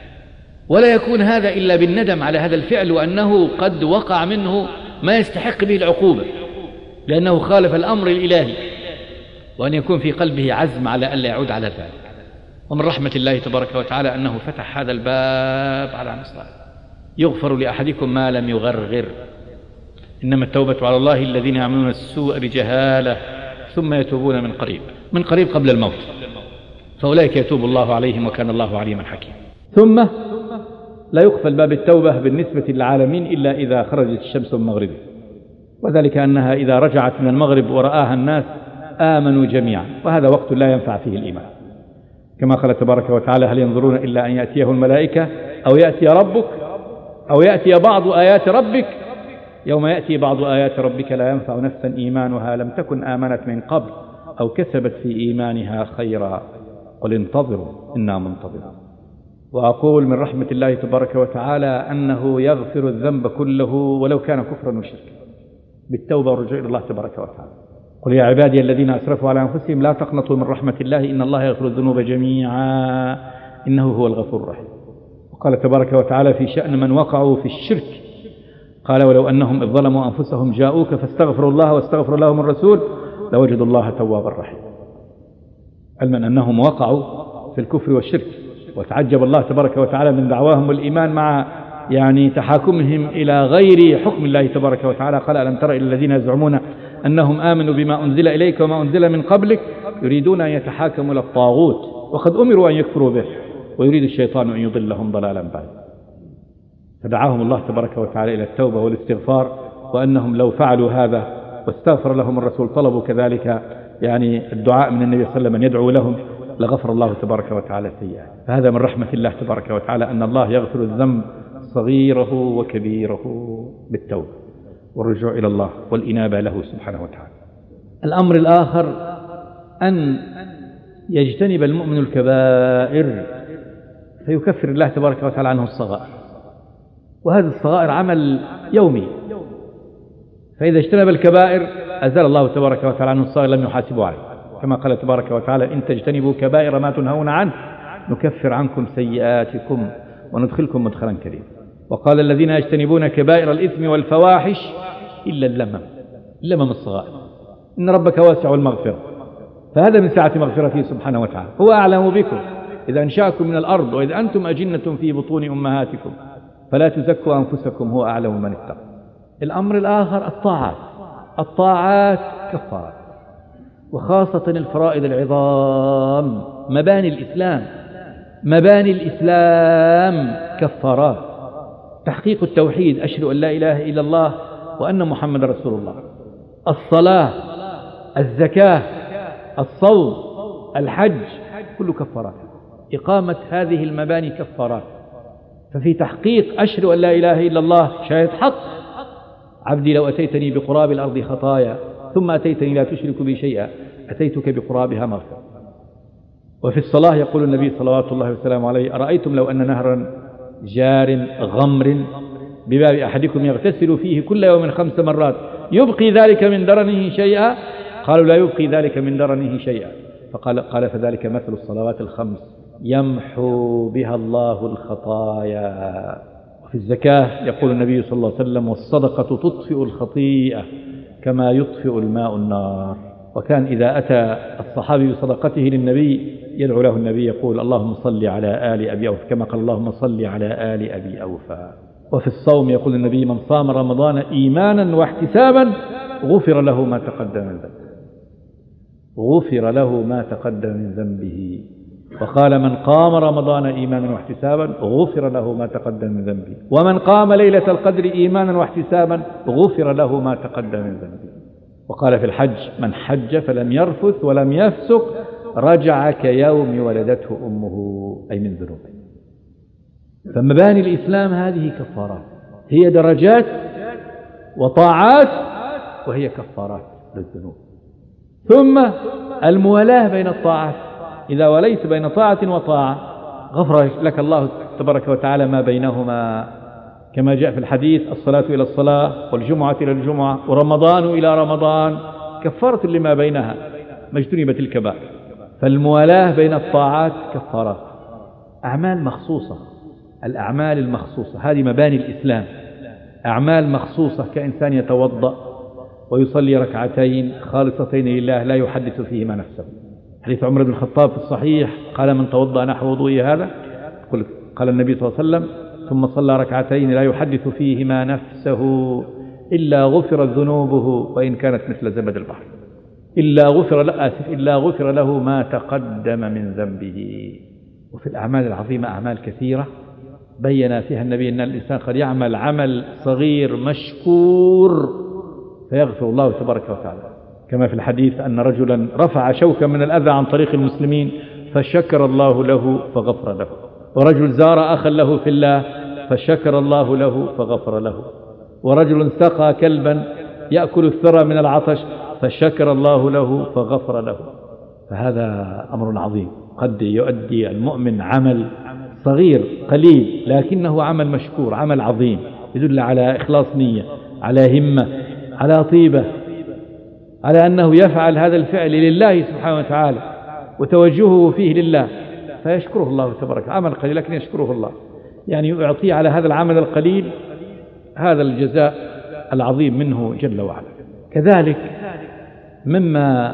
Speaker 6: ولا يكون هذا إلا بالندم على هذا الفعل، وأنه قد وقع منه ما يستحق به العقوبة لأنه خالف الأمر الإلهي، وأن يكون في قلبه عزم على ألا يعود على ذلك. ومن رحمة الله تبارك وتعالى أنه فتح هذا الباب على مصراعيه: يغفر لأحدكم ما لم يغرغر، إنما التوبة على الله الذين يعملون السوء بجهالة ثم يتوبون من قريب قبل الموت، فأولئك يتوب الله عليهم وكان الله عليما حكيما. ثم لا يقفل باب التوبة بالنسبة للعالمين إلا إذا خرجت الشمس من مغربه، وذلك أنها إذا رجعت من المغرب ورآها الناس آمنوا جميعا، وهذا وقت لا ينفع فيه الإيمان، كما قال تبارك وتعالى: هل ينظرون إلا أن يأتيه الملائكة أو يأتي ربك أو يأتي بعض آيات ربك يوم يأتي بعض آيات ربك لا ينفع نفسا إيمانها لم تكن آمنت من قبل أو كسبت في إيمانها خيرا قل انتظروا إنا منتظرون. وأقول من رحمة الله تبارك وتعالى أنه يغفر الذنب كله ولو كان كفرا وشركا بالتوبة والرجوع إلى الله تبارك وتعالى. قل يا عبادي الذين أسرفوا على أنفسهم لا تقنطوا من رحمة الله إن الله يغفر الذنوب جميعا إنه هو الغفور الرحيم. وقال تبارك وتعالى في شأن من وقعوا في الشرك: قال ولو أنهم إذ ظلموا أنفسهم جاءوك فاستغفروا الله واستغفر لهم الرسول لوجدوا الله توابا رحيما. علما أنهم وقعوا في الكفر والشرك، وتعجب الله تبارك وتعالى من دعواهم والإيمان مع تحاكمهم إلى غير حكم الله تبارك وتعالى. قال: ألم تر إلى الذين يزعمون أنهم آمنوا بما أنزل إليك وما أنزل من قبلك يريدون أن يتحاكموا إلى الطاغوت وقد أمروا أن يكفروا به ويريد الشيطان أن يضلهم ضلالا بعيدا. فدعاهم الله تبارك وتعالى إلى التوبة والاستغفار، وأنهم لو فعلوا هذا واستغفر لهم الرسول طلبوا كذلك الدعاء من النبي صلى الله عليه وسلم أن يدعو لهم لغفر الله تبارك وتعالى السيئات. فهذا من رحمة الله تبارك وتعالى أن الله يغفر الذنب صغيره وكبيره بالتوبة والرجوع إلى الله والإنابة له سبحانه وتعالى. الأمر الآخر أن يجتنب المؤمن الكبائر فيكفر الله تبارك وتعالى عنه الصغائر، وهذه الصغائر عمل يومي، فإذا اجتنب الكبائر أزال الله تبارك وتعالى عنه الصغائر لم يحاسبه عليه، كما قال تبارك وتعالى: إن تجتنبوا كبائر ما تنهون عنه نكفر عنكم سيئاتكم وندخلكم مدخلا كريما. وقال: الذين يجتنبون كبائر الإثم والفواحش إلا اللمم الصغائر إن ربك واسع المغفرة. فهذا من سعة مغفرته سبحانه وتعالى، هو أعلم بكم إذا أنشأكم من الأرض وإذ أنتم أجنة في بطون أمهاتكم فلا تزكوا أنفسكم هو أعلم من اتقى. الأمر الآخر الطاعات كفارات، وخاصة الفرائض العظام مباني الإسلام كفارات. تحقيق التوحيد: أشهد أن لا إله إلا الله وأن محمد رسول الله. الصلاة، الزكاة، الصوم، الحج، كل كفارات. إقامة هذه المباني كفارات. ففي تحقيق أشهد أن لا إله إلا الله شاهد حق: عبدي لو أتيتني بقراب الأرض خطايا ثم أتيتني لا تشرك بي شيئا أتيتك بقرابها مغفرة. وفي الصلاة يقول النبي صلوات الله وسلامه عليه: أرأيتم لو أن نهرا جار غمر بباب أحدكم يغتسل فيه كل يوم 5 مرات يبقي ذلك من درنه شيئا؟ قالوا: لا يبقي ذلك من درنه شيئا. قال: فذلك مثل الصلوات 5 يمحو بها الله الخطايا وفي الزكاة يقول النبي صلى الله عليه وسلم: والصدقة تطفئ الخطيئة كما يطفئ الماء النار. وكان إذا أتى الصحابي بصدقته للنبي يدعو له النبي يقول: اللهم صل على آل أبي أوفى، كما قال: اللهم صل على آل أبي أوفى. وفي الصوم يقول النبي: من صام رمضان إيمانا واحتسابا غفر له ما تقدم من ذنبه، غفر له ما تقدم من ذنبه. وقال: من قام رمضان إيمانا واحتسابا غفر له ما تقدم من ذنبه، ومن قام ليلة القدر إيمانا واحتسابا غفر له ما تقدم من ذنبه. وقال في الحج: من حج فلم يرفث ولم يفسق رجع كيوم ولدته أمه، أي من ذنوبه. فمباني الإسلام هذه كفارات، هي درجات وطاعات، وهي كفارات للذنوب. ثم الموالاة بين الطاعات، إذا وليت بين طاعة وطاعة غفر لك الله تبارك وتعالى ما بينهما، كما جاء في الحديث: الصلاة إلى الصلاة والجمعة إلى الجمعة ورمضان إلى رمضان كفارة لما بينها ما اجتنبت الكبائر. فالموالاة بين الطاعات كفارات، أعمال مخصوصة، الأعمال المخصوصة هذه مباني الإسلام، أعمال مخصوصة، كإنسان يتوضأ ويصلي ركعتين خالصتين لله لا يحدث فيهما نفسه. حديث عمر بن الخطاب في الصحيح قال: من توضأ نحو وضوئي هذا، قال النبي صلى الله عليه وسلم: ثم صلى ركعتين لا يحدث فيهما نفسه إلا غفرت ذنوبه وإن كانت مثل زبد البحر، إلا غفر له ما تقدم من ذنبه. وفي الأعمال العظيمة أعمال كثيرة بين فيها النبي أن الإنسان قد يعمل عمل صغير مشكور فيغفر الله تبارك وتعالى، كما في الحديث أن رجلا رفع شوكا من الأذى عن طريق المسلمين فشكر الله له فغفر له، ورجل زار أخا له في الله فشكر الله له فغفر له، ورجل سقى كلبا يأكل الثرى من العطش فشكر الله له فغفر له. فهذا أمر عظيم، قد يؤدي المؤمن عمل صغير قليل لكنه عمل مشكور، عمل عظيم يدل على إخلاص نية، على همة، على طيبة، على أنه يفعل هذا الفعل لله سبحانه وتعالى وتوجهه فيه لله فيشكره الله تبارك. عمل قليل لكن يشكره الله، يعني يعطيه على هذا العمل القليل هذا الجزاء العظيم منه جل وعلا. كذلك مما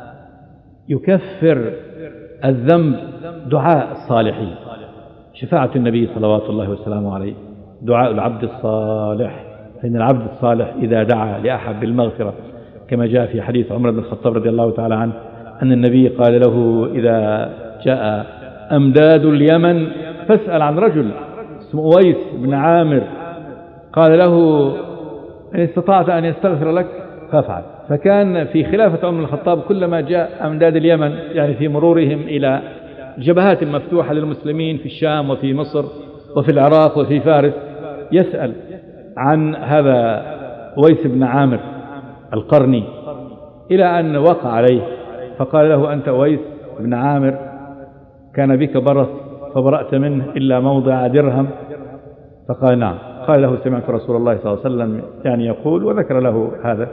Speaker 6: يكفر الذنب دعاء الصالحين، شفاعة النبي صلوات الله وسلامه عليه، دعاء العبد الصالح، فإن العبد الصالح إذا دعا لأحد بالمغفرة كما جاء في حديث عمر بن الخطاب رضي الله تعالى عنه أن النبي قال له: إذا جاء أمداد اليمن فاسأل عن رجل اسمه أويس بن عامر، قال له: إن استطعت أن يستغفر لك فافعل. فكان في خلافة عمر بن الخطاب كلما جاء أمداد اليمن، يعني في مرورهم إلى جبهات مفتوحة للمسلمين في الشام وفي مصر وفي العراق وفي فارس، يسأل عن هذا أويس بن عامر القرني، إلى أن وقع عليه فقال له: أنت أويس بن عامر كان بك برص فبرأت منه إلا موضع درهم؟ فقال: نعم. قال له: سمعت رسول الله صلى الله عليه وسلم يعني يقول، وذكر له هذا.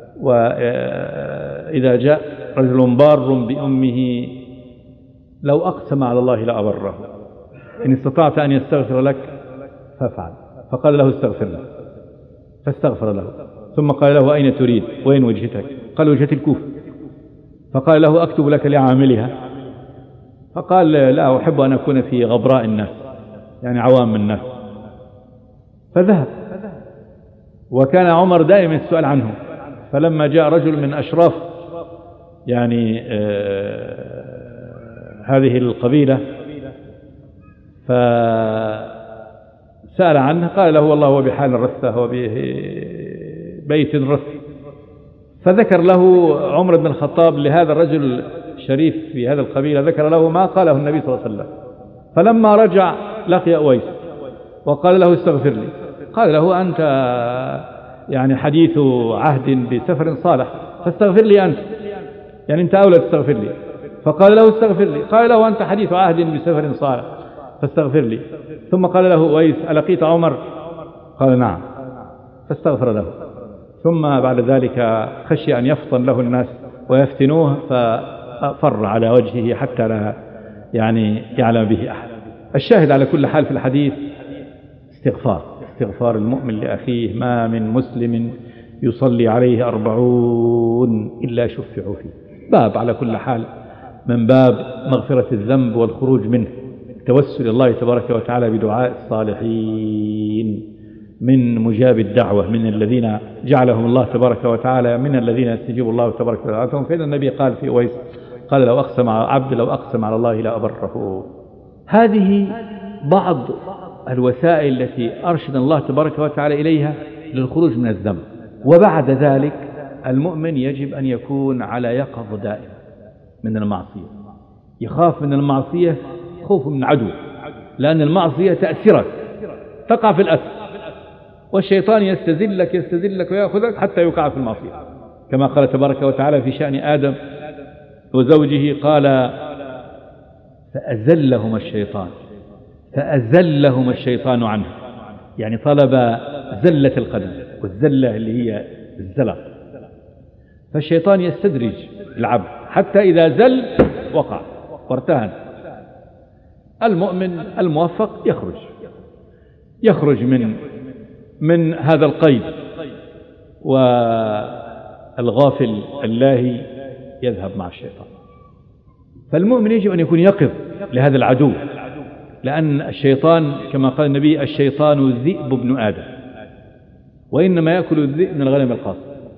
Speaker 6: وإذا جاء رجل بار بأمه لو أقسم على الله لأبره، إن استطعت أن يستغفر لك فافعل. فقال له: استغفر له، فاستغفر له. ثم قال له: أين تريد؟ وين وجهتك؟ قال: وجهة الكوفة. فقال له: أكتب لك لعاملها؟ فقال: لا أحب أن أكون في غبراء الناس، يعني عوام الناس. فذهب، وكان عمر دائما السؤال عنه. فلما جاء رجل من أشراف يعني هذه القبيلة فسأل عنه، قال له: والله هو بحال رثة وببيت رث. فذكر له عمر بن الخطاب لهذا الرجل الشريف في هذه القبيلة، ذكر له ما قاله النبي صلى الله عليه وسلم. فلما رجع لقي أويس وقال له: استغفر لي. قال له: أنت يعني حديث عهد بسفر صالح، فاستغفر لي أنت، يعني أنت أولى تستغفر لي. فقال له: استغفر لي. قال له: أنت حديث عهد بسفر صالح فاستغفر لي. ثم قال له أويس: ألقيت عمر؟ قال: نعم. فاستغفر له. ثم بعد ذلك خشي أن يفطن له الناس ويفتنوه ففر على وجهه حتى لا يعني يعلم به أحد. الشاهد على كل حال في الحديث استغفار المؤمن لأخيه. ما من مسلم يصلي عليه 40 إلا شفعوا فيه. باب على كل حال من باب مغفرة الذنب والخروج منه، توسل الله تبارك وتعالى بدعاء الصالحين من مجاب الدعوة، من الذين جعلهم الله تبارك وتعالى من الذين يستجيب الله تبارك وتعالى. فإن النبي قال في أويس قال لو أقسم على الله لا أبره. هذه بعض الوسائل التي أرشد الله تبارك وتعالى إليها للخروج من الذنب. وبعد ذلك المؤمن يجب أن يكون على يقظة دائما من المعصية، يخاف من المعصية خوف من عدو، لأن المعصية تأثرك، تقع في الأثر، والشيطان يستزلك ويأخذك حتى يقع في المعصية، كما قال تبارك وتعالى في شأن آدم وزوجه قال فأزلهما الشيطان عنه، يعني طلب زلة القدم، والزلة اللي هي الزلق. فالشيطان يستدرج العبد حتى إذا زل وقع وارتهن. المؤمن الموفق يخرج من هذا القيد، والغافل اللاهي يذهب مع الشيطان. فالمؤمن يجب أن يكون يقظ لهذا العدو، لأن الشيطان كما قال النبي الشيطان ذئب ابن آدم، وإنما يأكل الذئب من الغنم القاصر.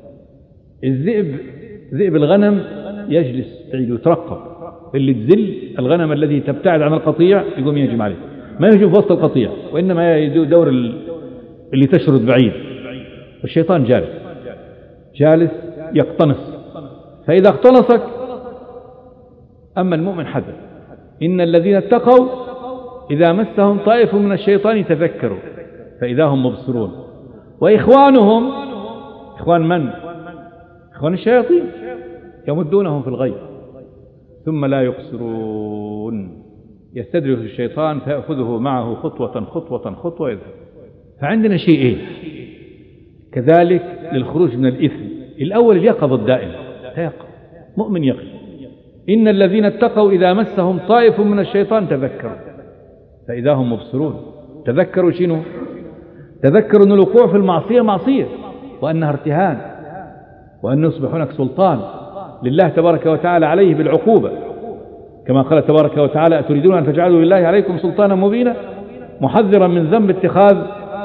Speaker 6: ذئب الغنم يجلس بعيد ويترقب، اللي تزل الغنم الذي تبتعد عن القطيع يقوم يهجم عليه، ما يهجم في وسط القطيع، وإنما يدور اللي تشرد بعيد. والشيطان جالس يقتنص، فإذا اقتنصك أما المؤمن حذر. إن الذين اتقوا إذا مسهم طائف من الشيطان تذكروا فإذا هم مبصرون، وإخوانهم إخوان من؟ إخوان الشياطين يمدونهم في الغي ثم لا يقصرون، يستدرج الشيطان فيأخذه معه خطوة يذهب. فعندنا شيئين كذلك للخروج من الإثم. الأول اليقظة الدائمة، تيقظ مؤمن يقظ. إن الذين اتقوا إذا مسهم طائف من الشيطان تذكروا فإذا هم مبصرون. تذكروا شنو؟ تذكروا أن الوقوع في المعصية معصية، وأنها ارتهان، وأن يصبح هناك سلطان لله تبارك وتعالى عليه بالعقوبة، كما قال تبارك وتعالى أتريدون أن تجعلوا لله عليكم سلطانا مبينا، محذرا من ذنب اتخاذ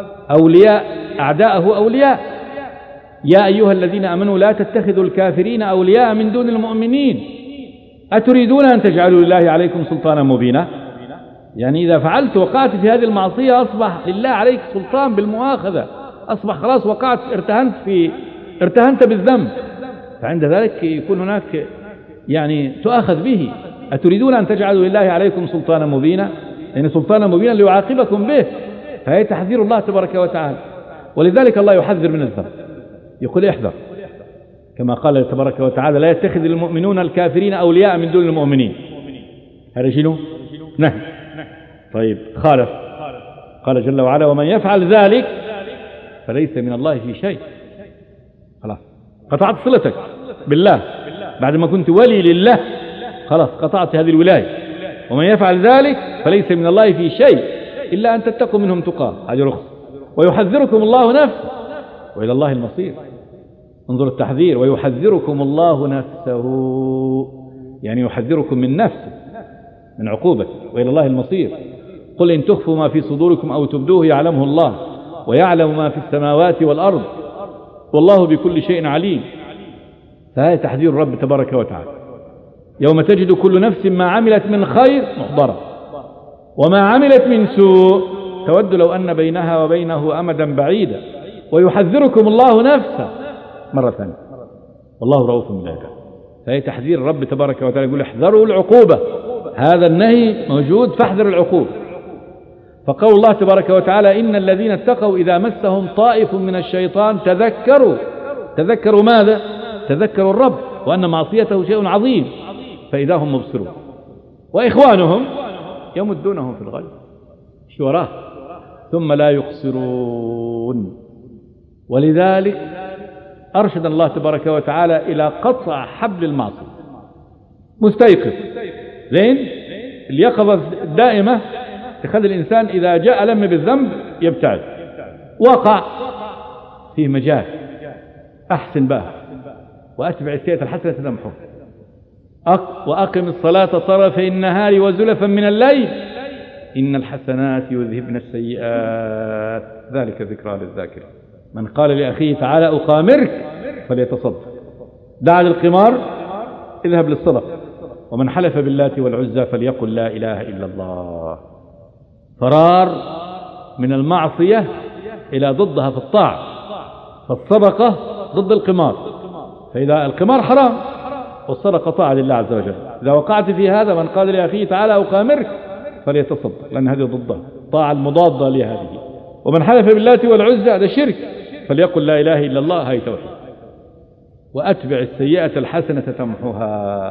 Speaker 6: أعداءه أولياء. يا أيها الذين آمنوا لا تتخذوا الكافرين أولياء من دون المؤمنين أتريدون أن تجعلوا لله عليكم سلطانا مبينا، يعني إذا فعلت وقعت في هذه المعصية أصبح لله عليك سلطان بالمؤاخذة، أصبح خلاص وقعت ارتهنت بالذنب، فعند ذلك يكون هناك يعني تؤاخذ به. أتريدون أن تجعلوا لله عليكم سلطانا مبينا، يعني سلطانا مبينا ليعاقبكم به، فهي تحذير الله تبارك وتعالى. ولذلك الله يحذر من الذنب، يقول احذر، كما قال تبارك وتعالى لا يتخذ المؤمنون الكافرين أولياء من دون المؤمنين. هذا شنو؟ نهي. طيب خالف، قال جل وعلا ومن يفعل ذلك فليس من الله في شيء. خلاص قطعت صلتك بالله بعد ما كنت ولي لله، خلاص قطعت هذه الولاية. ومن يفعل ذلك فليس من الله في شيء إلا أن تتقوا منهم تقاه، هذه رخص. ويحذركم الله نفسه وإلى الله المصير. انظر التحذير، ويحذركم الله نفسه، يعني يحذركم من نفسه من عقوبته، وإلى الله المصير. قل إن تخفوا ما في صدوركم أو تبدوه يعلمه الله ويعلم ما في السماوات والأرض والله بكل شيء عليم. فهذا تحذير الرب تبارك وتعالى. يوم تجد كل نفس ما عملت من خير محضرة وما عملت من سوء تود لو أن بينها وبينه أمدا بعيدا ويحذركم الله نفسه مرة ثانية والله رؤوف بالعباد. فهي تحذير الرب تبارك وتعالى، يقول احذروا العقوبة، هذا النهي موجود فاحذر العقوبة. فقول الله تبارك وتعالى إن الذين اتقوا إذا مسهم طائف من الشيطان تذكروا ماذا؟ تذكروا الرب وأن معصيته شيء عظيم فإذا هم مبصرون. وإخوانهم يمدونهم في الغي شوراه ثم لا يقصرون. ولذلك أرشد الله تبارك وتعالى إلى قطع حبل المعصية. مستيقظ زين اليقظة الدائمة تخلي الإنسان إذا جاء لم بالذنب يبتعد. وقع في مجال أحسن بها وأتبع السيئة الحسنة تمحوها، وأقم الصلاة طرفي النهار وزلفا من الليل إن الحسنات يذهبن السيئات ذلك ذكرى للذاكرين. من قال لأخيه تعالى أقامرك فليتصدق، دع للقمار اذهب للصدقة، ومن حلف باللات والعزى فليقل لا إله إلا الله. فرار من المعصية إلى ضدها في الطاعة، فالصدقة ضد القمار، فإذا القمار حرام والصدقة طاعة لله عز وجل. إذا وقعت في هذا من قال لأخيه تعالى أقامرك فليتصدق، لأن هذه ضدها الطاعة المضادة لهذه. ومن حلف باللات والعزى هذا شرك، فليقل لا إله إلا الله، هي توحيد. وأتبع السيئة الحسنة تمحوها.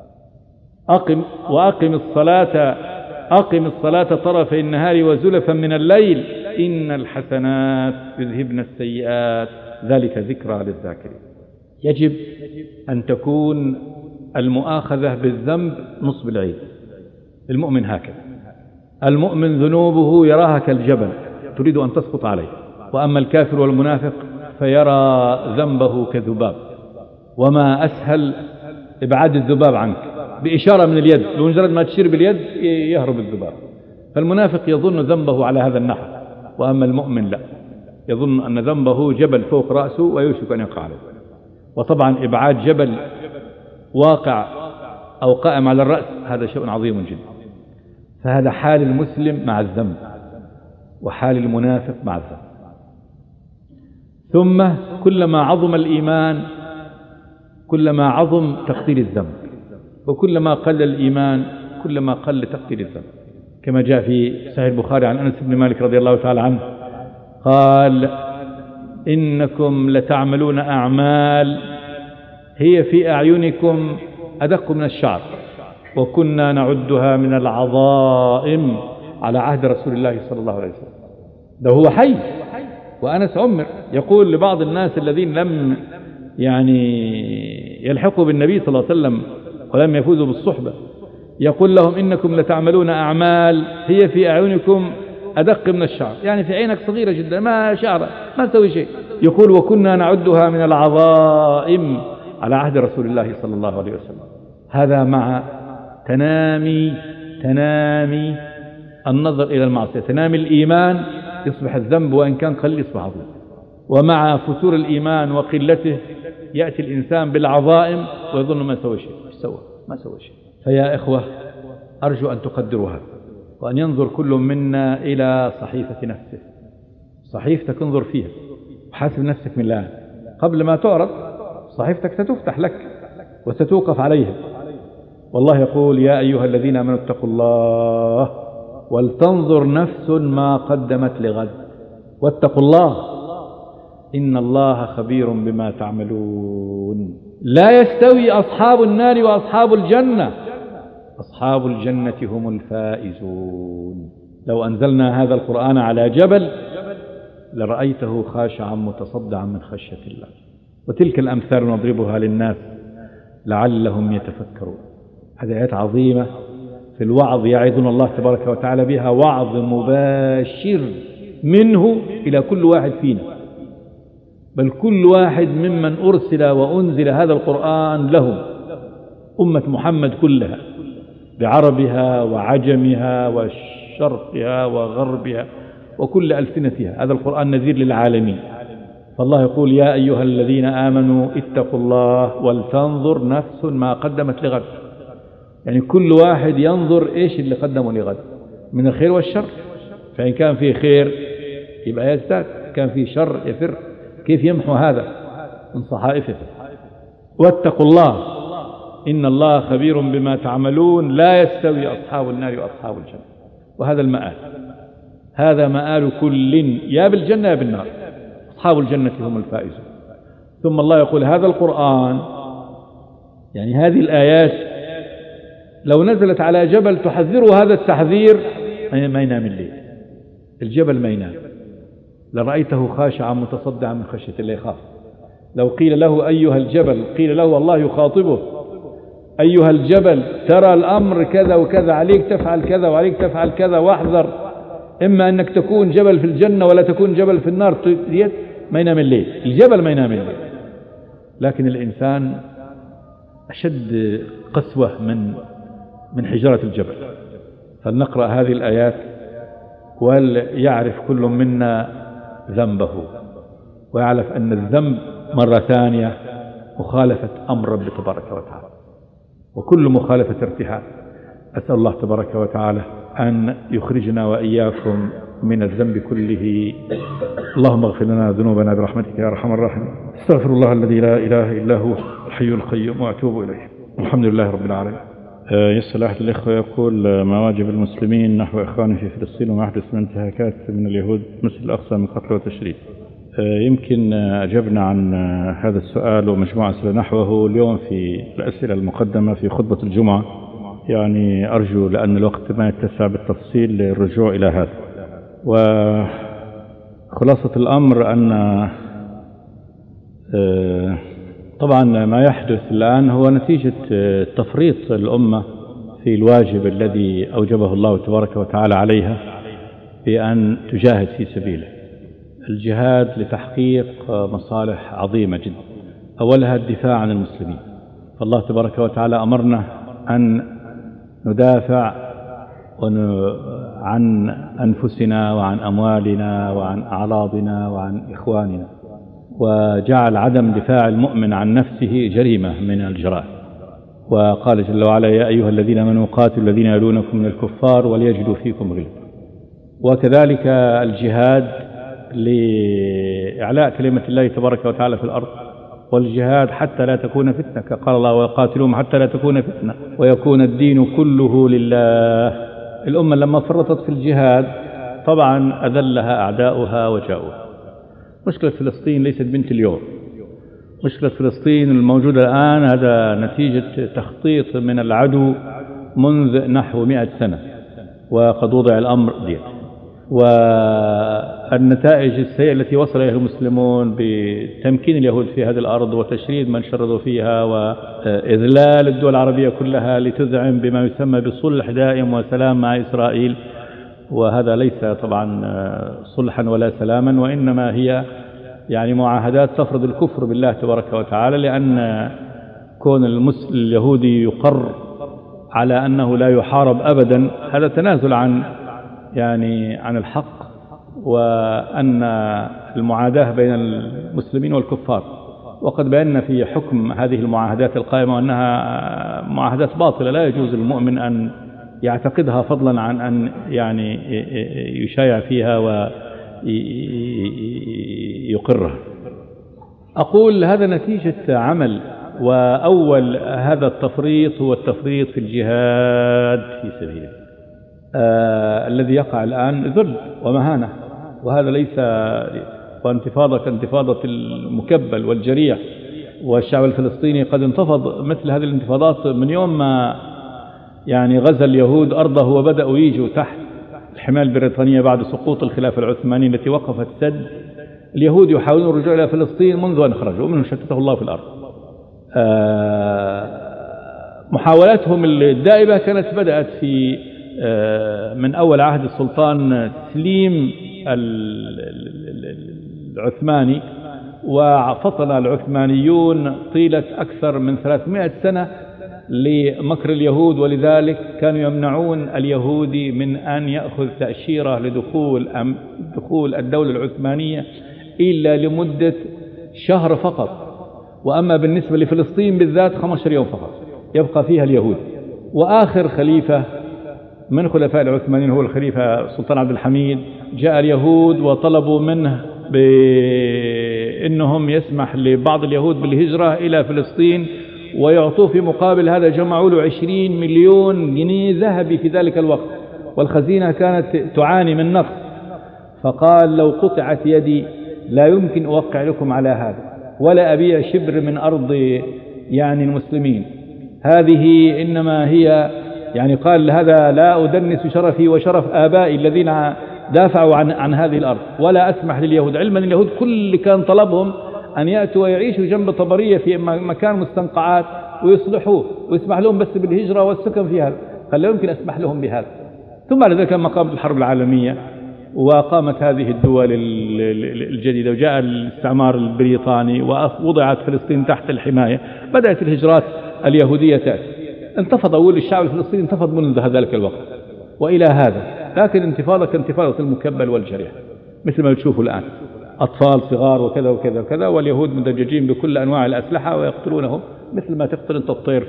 Speaker 6: أقم الصلاة طرفي النهار وزلفا من الليل إن الحسنات يذهبن السيئات ذلك ذكرى للذاكرين. يجب أن تكون المؤاخذة بالذنب نصب العين. المؤمن هكذا، المؤمن ذنوبه يراها كالجبل تريد أن تسقط عليه، وأما الكافر والمنافق فيرى ذنبه كذباب، وما أسهل إبعاد الذباب عنك بإشارة من اليد، بمجرد ما تشير باليد يهرب الذباب. فالمنافق يظن ذنبه على هذا النحو، وأما المؤمن لا، يظن أن ذنبه جبل فوق رأسه ويوشك أن يقع عليه. وطبعا إبعاد جبل واقع أو قائم على الرأس هذا شيء عظيم جدا. فهذا حال المسلم مع الذنب، وحال المنافق مع الذنب. ثم كلما عظم الإيمان كلما عظم تقدير الذنب، وكلما قل الإيمان كلما قل تقدير الذنب، كما جاء في صحيح البخاري عن أنس بن مالك رضي الله تعالى عنه قال إنكم لتعملون أعمال هي في أعينكم أدق من الشعر وكنا نعدها من العظائم على عهد رسول الله صلى الله عليه وسلم. ده هو حي وأنس عمر. يقول لبعض الناس الذين لم يلحقوا بالنبي صلى الله عليه وسلم ولم يفوزوا بالصحبة، يقول لهم إنكم لتعملون أعمال هي في أعينكم أدق من الشعر، يعني في عينك صغيرة جدا ما شعر ما تسوي شيء. يقول وكنا نعدها من العظائم على عهد رسول الله صلى الله عليه وسلم. هذا مع تنامي النظر إلى المعصية، تنامي الإيمان يصبح الذنب وإن كان قليل يصبح عظيم، ومع فتور الإيمان وقلته يأتي الإنسان بالعظائم ويظن ما سوى شيء، ما سوى شيء. فيا إخوة أرجو أن تقدروا هذا، وأن ينظر كل منا إلى صحيفة نفسه. صحيفتك انظر فيها وحاسب نفسك من الآن قبل ما تعرض. صحيفتك ستفتح لك وستوقف عليها. والله يقول يا أيها الذين آمنوا اتقوا الله ولتنظر نفس ما قدمت لغد واتقوا الله إن الله خبير بما تعملون. لا يستوي أصحاب النار وأصحاب الجنة، أصحاب الجنة هم الفائزون. لو أنزلنا هذا القرآن على جبل لرأيته خاشعا متصدعا من خشية الله. وتلك الأمثال نضربها للناس لعلهم يتفكرون. هذه آيات عظيمة في الوعظ يعظنا الله تبارك وتعالى بها وعظ مباشر منه إلى كل واحد فينا، بل كل واحد ممن أرسل وأنزل هذا القرآن لهم، أمة محمد كلها بعربها وعجمها وشرقها وغربها وكل ألسنتها. هذا القرآن نذير للعالمين. فالله يقول يا أيها الذين آمنوا اتقوا الله ولتنظر نفس ما قدمت لغد، يعني كل واحد ينظر إيش اللي قدمه لغد من الخير والشر، فإن كان فيه خير يبقى يزداد، كان فيه شر يفر. كيف يمحو هذا من صحائفه؟ واتقوا الله إن الله خبير بما تعملون لا يستوي أصحاب النار وأصحاب الجنة. وهذا المآل، هذا مآل كل يا بالجنة يا بالنار. أصحاب الجنة هم الفائزون. ثم الله يقول هذا القرآن، يعني هذه الآيات لو نزلت على جبل تحذره هذا التحذير ما ينام الليل، الجبل ما ينام، لرأيته خاشعا متصدعا من خشية الله، يخاف. لو قيل له أيها الجبل، قيل له والله يخاطبه أيها الجبل ترى الأمر كذا وكذا، عليك تفعل كذا وعليك تفعل كذا واحذر، إما أنك تكون جبل في الجنة ولا تكون جبل في النار. ما ينام الليل، الجبل ما ينام الليل. لكن الإنسان أشد قسوة من حجرة الجبل. فلنقرأ هذه الآيات وليعرف كل منا ذنبه، ويعرف أن الذنب مرة ثانية مخالفة أمر رب تبارك وتعالى، وكل مخالفة ارتحال. أسأل الله تبارك وتعالى أن يخرجنا وإياكم من الذنب كله. اللهم اغفر لنا ذنوبنا برحمتك يا أرحم الراحمين. استغفر الله الذي لا إله إلا هو الحي القيوم وأتوب إليه. الحمد لله رب العالمين. يسأل أحد الإخوة يقول: ما واجب المسلمين نحو إخوانهم في فلسطين وما يحدث من انتهاكات من اليهود مثل الأقصى من قتل وتشريد؟ يمكن أجبنا عن هذا السؤال ومجموعة أسئلة نحوه اليوم في الأسئلة المقدمة في خطبة الجمعة. يعني أرجو لأن الوقت ما يتسع بالتفصيل للرجوع إلى هذا. وخلاصة الأمر أن طبعا ما يحدث الآن هو نتيجة تفريط الأمة في الواجب الذي أوجبه الله تبارك وتعالى عليها بأن تجاهد في سبيله. الجهاد لتحقيق مصالح عظيمة جدا، أولها الدفاع عن المسلمين. فالله تبارك وتعالى أمرنا أن ندافع عن أنفسنا وعن أموالنا وعن أعراضنا وعن إخواننا، وجعل عدم دفاع المؤمن عن نفسه جريمة من الجرائم. وقال جل وعلا: يا أيها الذين آمنوا قاتلوا الذين يلونكم من الكفار وليجدوا فيكم غلظة. وكذلك الجهاد لإعلاء كلمة الله تبارك وتعالى في الأرض، والجهاد حتى لا تكون فتنة، قال الله: وقاتلوهم حتى لا تكون فتنة ويكون الدين كله لله. الأمة لما فرطت في الجهاد طبعا أذلها أعداؤها وجاؤها. مشكلة فلسطين ليست بنت اليوم. مشكلة فلسطين الموجودة الآن هذا نتيجة تخطيط من العدو منذ نحو 100 سنة، وقد وضع الأمر ديت. والنتائج السيئة التي وصل إليها المسلمون بتمكين اليهود في هذه الأرض وتشريد من شردوا فيها وإذلال الدول العربية كلها لتذعن بما يسمى بصلح دائم وسلام مع إسرائيل. وهذا ليس طبعا صلحا ولا سلاما، وإنما هي يعني معاهدات تفرض الكفر بالله تبارك وتعالى، لأن كون اليهودي يقر على أنه لا يحارب أبدا هذا تنازل عن الحق، وأن المعاداة بين المسلمين والكفار. وقد بينا في حكم هذه المعاهدات القائمة أنها معاهدات باطلة لا يجوز للمؤمن أن يعتقدها، فضلا عن أن يشايع فيها ويقرها. أقول هذا نتيجة عمل، وأول هذا التفريط هو التفريط في الجهاد في سبيل الذي يقع الآن ذل ومهانة، وهذا ليس وانتفاضة كانتفاضة المكبل والجريح. والشعب الفلسطيني قد انتفض مثل هذه الانتفاضات من يوم ما غزا اليهود أرضه وبدأوا يجوا تحت الحماية البريطانية بعد سقوط الخلافة العثمانية التي وقفت سد. اليهود يحاولون الرجوع إلى فلسطين منذ أن خرجوا، ومنهم شتته الله في الأرض. محاولاتهم الدائبة كانت بدأت في من أول عهد السلطان سليم العثماني، وفطن العثمانيون طيلة أكثر من 300 سنة لمكر اليهود، ولذلك كانوا يمنعون اليهودي من أن يأخذ تأشيرة لدخول الدولة العثمانية إلا لمدة شهر فقط. وأما بالنسبة لفلسطين بالذات 15 يوم فقط يبقى فيها اليهود. وآخر خليفة من خلفاء العثمانيين هو الخليفة السلطان عبد الحميد. جاء اليهود وطلبوا منه بأنهم يسمح لبعض اليهود بالهجرة إلى فلسطين، ويعطوه في مقابل هذا جمعوا له 20 مليون جنيه ذهبي في ذلك الوقت، والخزينة كانت تعاني من نقص. فقال: لو قطعت يدي لا يمكن أوقع لكم على هذا، ولا أبيع شبر من أرض المسلمين. هذه إنما هي قال: هذا لا أدنس شرفي وشرف آبائي الذين دافعوا عن هذه الأرض، ولا أسمح لليهود. علما اليهود كل كان طلبهم أن يأتوا ويعيشوا جنب طبرية في مكان مستنقعات ويصلحوه ويسمح لهم بس بالهجرة والسكن فيها، قال لا يمكن أسمح لهم بهذا. ثم بعد ذلك لما قامت الحرب العالمية وقامت هذه الدول الجديدة وجاء الاستعمار البريطاني ووضعت فلسطين تحت الحماية، بدأت الهجرات اليهودية تأتي. انتفض أول الشعب الفلسطيني انتفض منذ ذلك الوقت وإلى هذا، لكن انتفاضة كانتفاضة المكبل والجريح مثل ما تشوفوا الآن، أطفال صغار وكذا وكذا وكذا، واليهود مدججين بكل أنواع الأسلحة ويقتلونهم مثل ما تقتل أنت الطير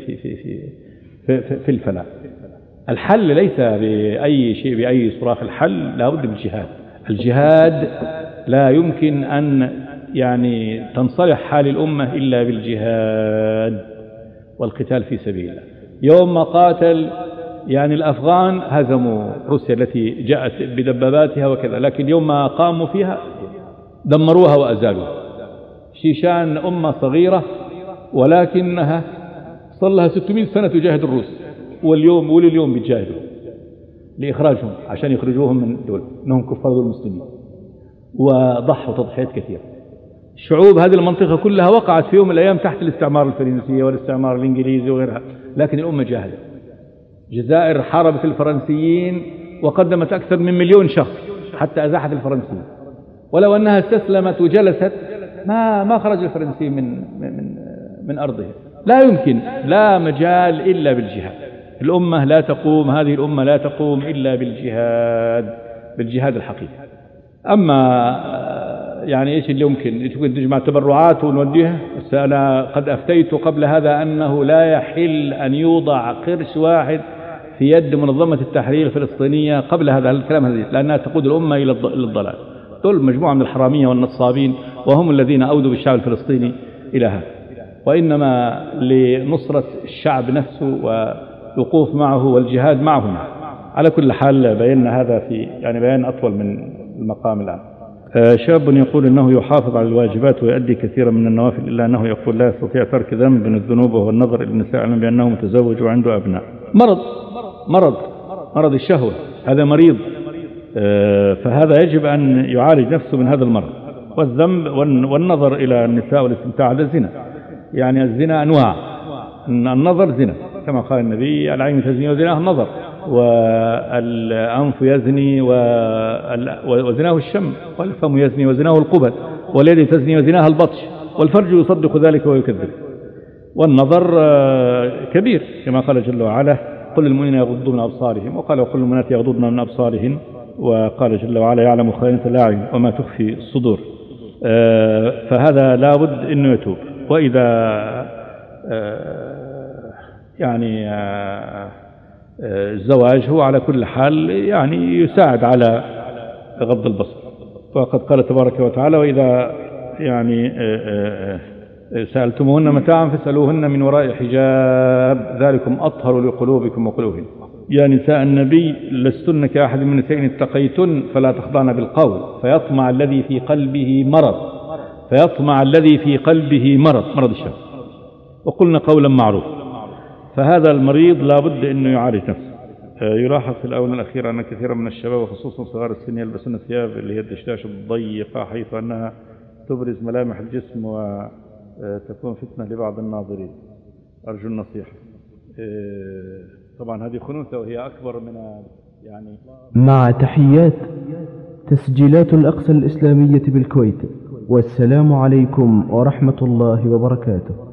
Speaker 6: في الفلاة. الحل ليس بأي شيء بأي صراخ، الحل لا بد بالجهاد. الجهاد لا يمكن أن يعني تنصلح حال الأمة إلا بالجهاد والقتال في سبيل الله. يوم ما قاتل يعني الأفغان هزموا روسيا التي جاءت بدباباتها وكذا، لكن يوم ما قاموا فيها دمروها وأزالوها. شيشان أمة صغيرة ولكنها صار لها 600 سنة تجاهد الروس، واليوم بيجاهدوا لإخراجهم عشان يخرجوهم من دول إنهم كفار المسلمين، وضحوا تضحيات كثيرة. شعوب هذه المنطقة كلها وقعت في يوم من الأيام تحت الاستعمار الفرنسي والاستعمار الإنجليزي وغيرها، لكن الأمة جاهدت. الجزائر حاربت الفرنسيين وقدمت أكثر من 1,000,000 شخص حتى أزاحت الفرنسيين، ولو أنها استسلمت وجلست ما خرج الفرنسي من أرضه. لا يمكن، لا مجال إلا بالجهاد. الأمة لا تقوم، هذه الأمة لا تقوم إلا بالجهاد الحقيقي. أما يعني إيش اللي يمكن تجمع تبرعات ونوديها؟ أنا قد أفتيت قبل هذا أنه لا يحل أن يوضع قرش واحد في يد منظمة التحرير الفلسطينية قبل هذا الكلام هذه، لأنها تقود الأمة إلى الضلال. دول مجموعة من الحرامية والنصابين، وهم الذين أودوا بالشعب الفلسطيني إلى هذا. وإنما لنصرة الشعب نفسه والوقوف معه والجهاد معه. على كل حال بينا هذا في يعني بيان أطول من المقام الآن. شاب يقول إنه يحافظ على الواجبات ويؤدي كثيرا من النوافل، إلا أنه يقول لا يستطيع ترك ذنب من الذنوب وهو النظر إلى النساء، علما بأنه متزوج وعنده أبناء. مرض الشهوة، هذا مريض، فهذا يجب أن يعالج نفسه من هذا المرض. والذنب والنظر إلى النساء والاستمتاع هذا زنا، يعني الزنا أنواع، النظر زنا كما قال النبي: العين تزني وزناه النظر، والأنف يزني وزناه الشم، والفم يزني وزناه القبل، واليد تزني وزناها البطش، والفرج يصدق ذلك ويكذب. والنظر كبير كما قال جل وعلا: قل للمؤمنين يغضوا من أبصارهم، وقال: وقل للمؤمنات يغضضن من أبصارهن، وقال جل وعلا: يعلم خائنة الأعين وما تخفي الصدور. فهذا لا بد أنه يتوب. وإذا يعني الزواج هو على كل حال يعني يساعد على غض البصر، وقد قال تبارك وتعالى: وإذا يعني سألتموهن متاعا فاسألوهن من وراء حجاب ذلكم أطهر لقلوبكم وقلوبهن. يا نساء النبي لستن كأحد من النساء اتقيتن فلا تخضعن بالقول فيطمع الذي في قلبه مرض الشهوة، وقلنا قولا معروفا. فهذا المريض لا بد أنه يعالج نفسه. يلاحظ في الآونة الأخيرة أن كثيرا من الشباب وخصوصا صغار السن يلبسون الثياب اللي هي الدشداش الضيقة، حيث أنها تبرز ملامح الجسم وتكون فتنة لبعض الناظرين. أرجو النصيحة. طبعا هذه خنوثة وهي أكبر من يعني.
Speaker 2: مع تحيات تسجيلات الأقصى الإسلامية بالكويت، والسلام عليكم ورحمة الله وبركاته.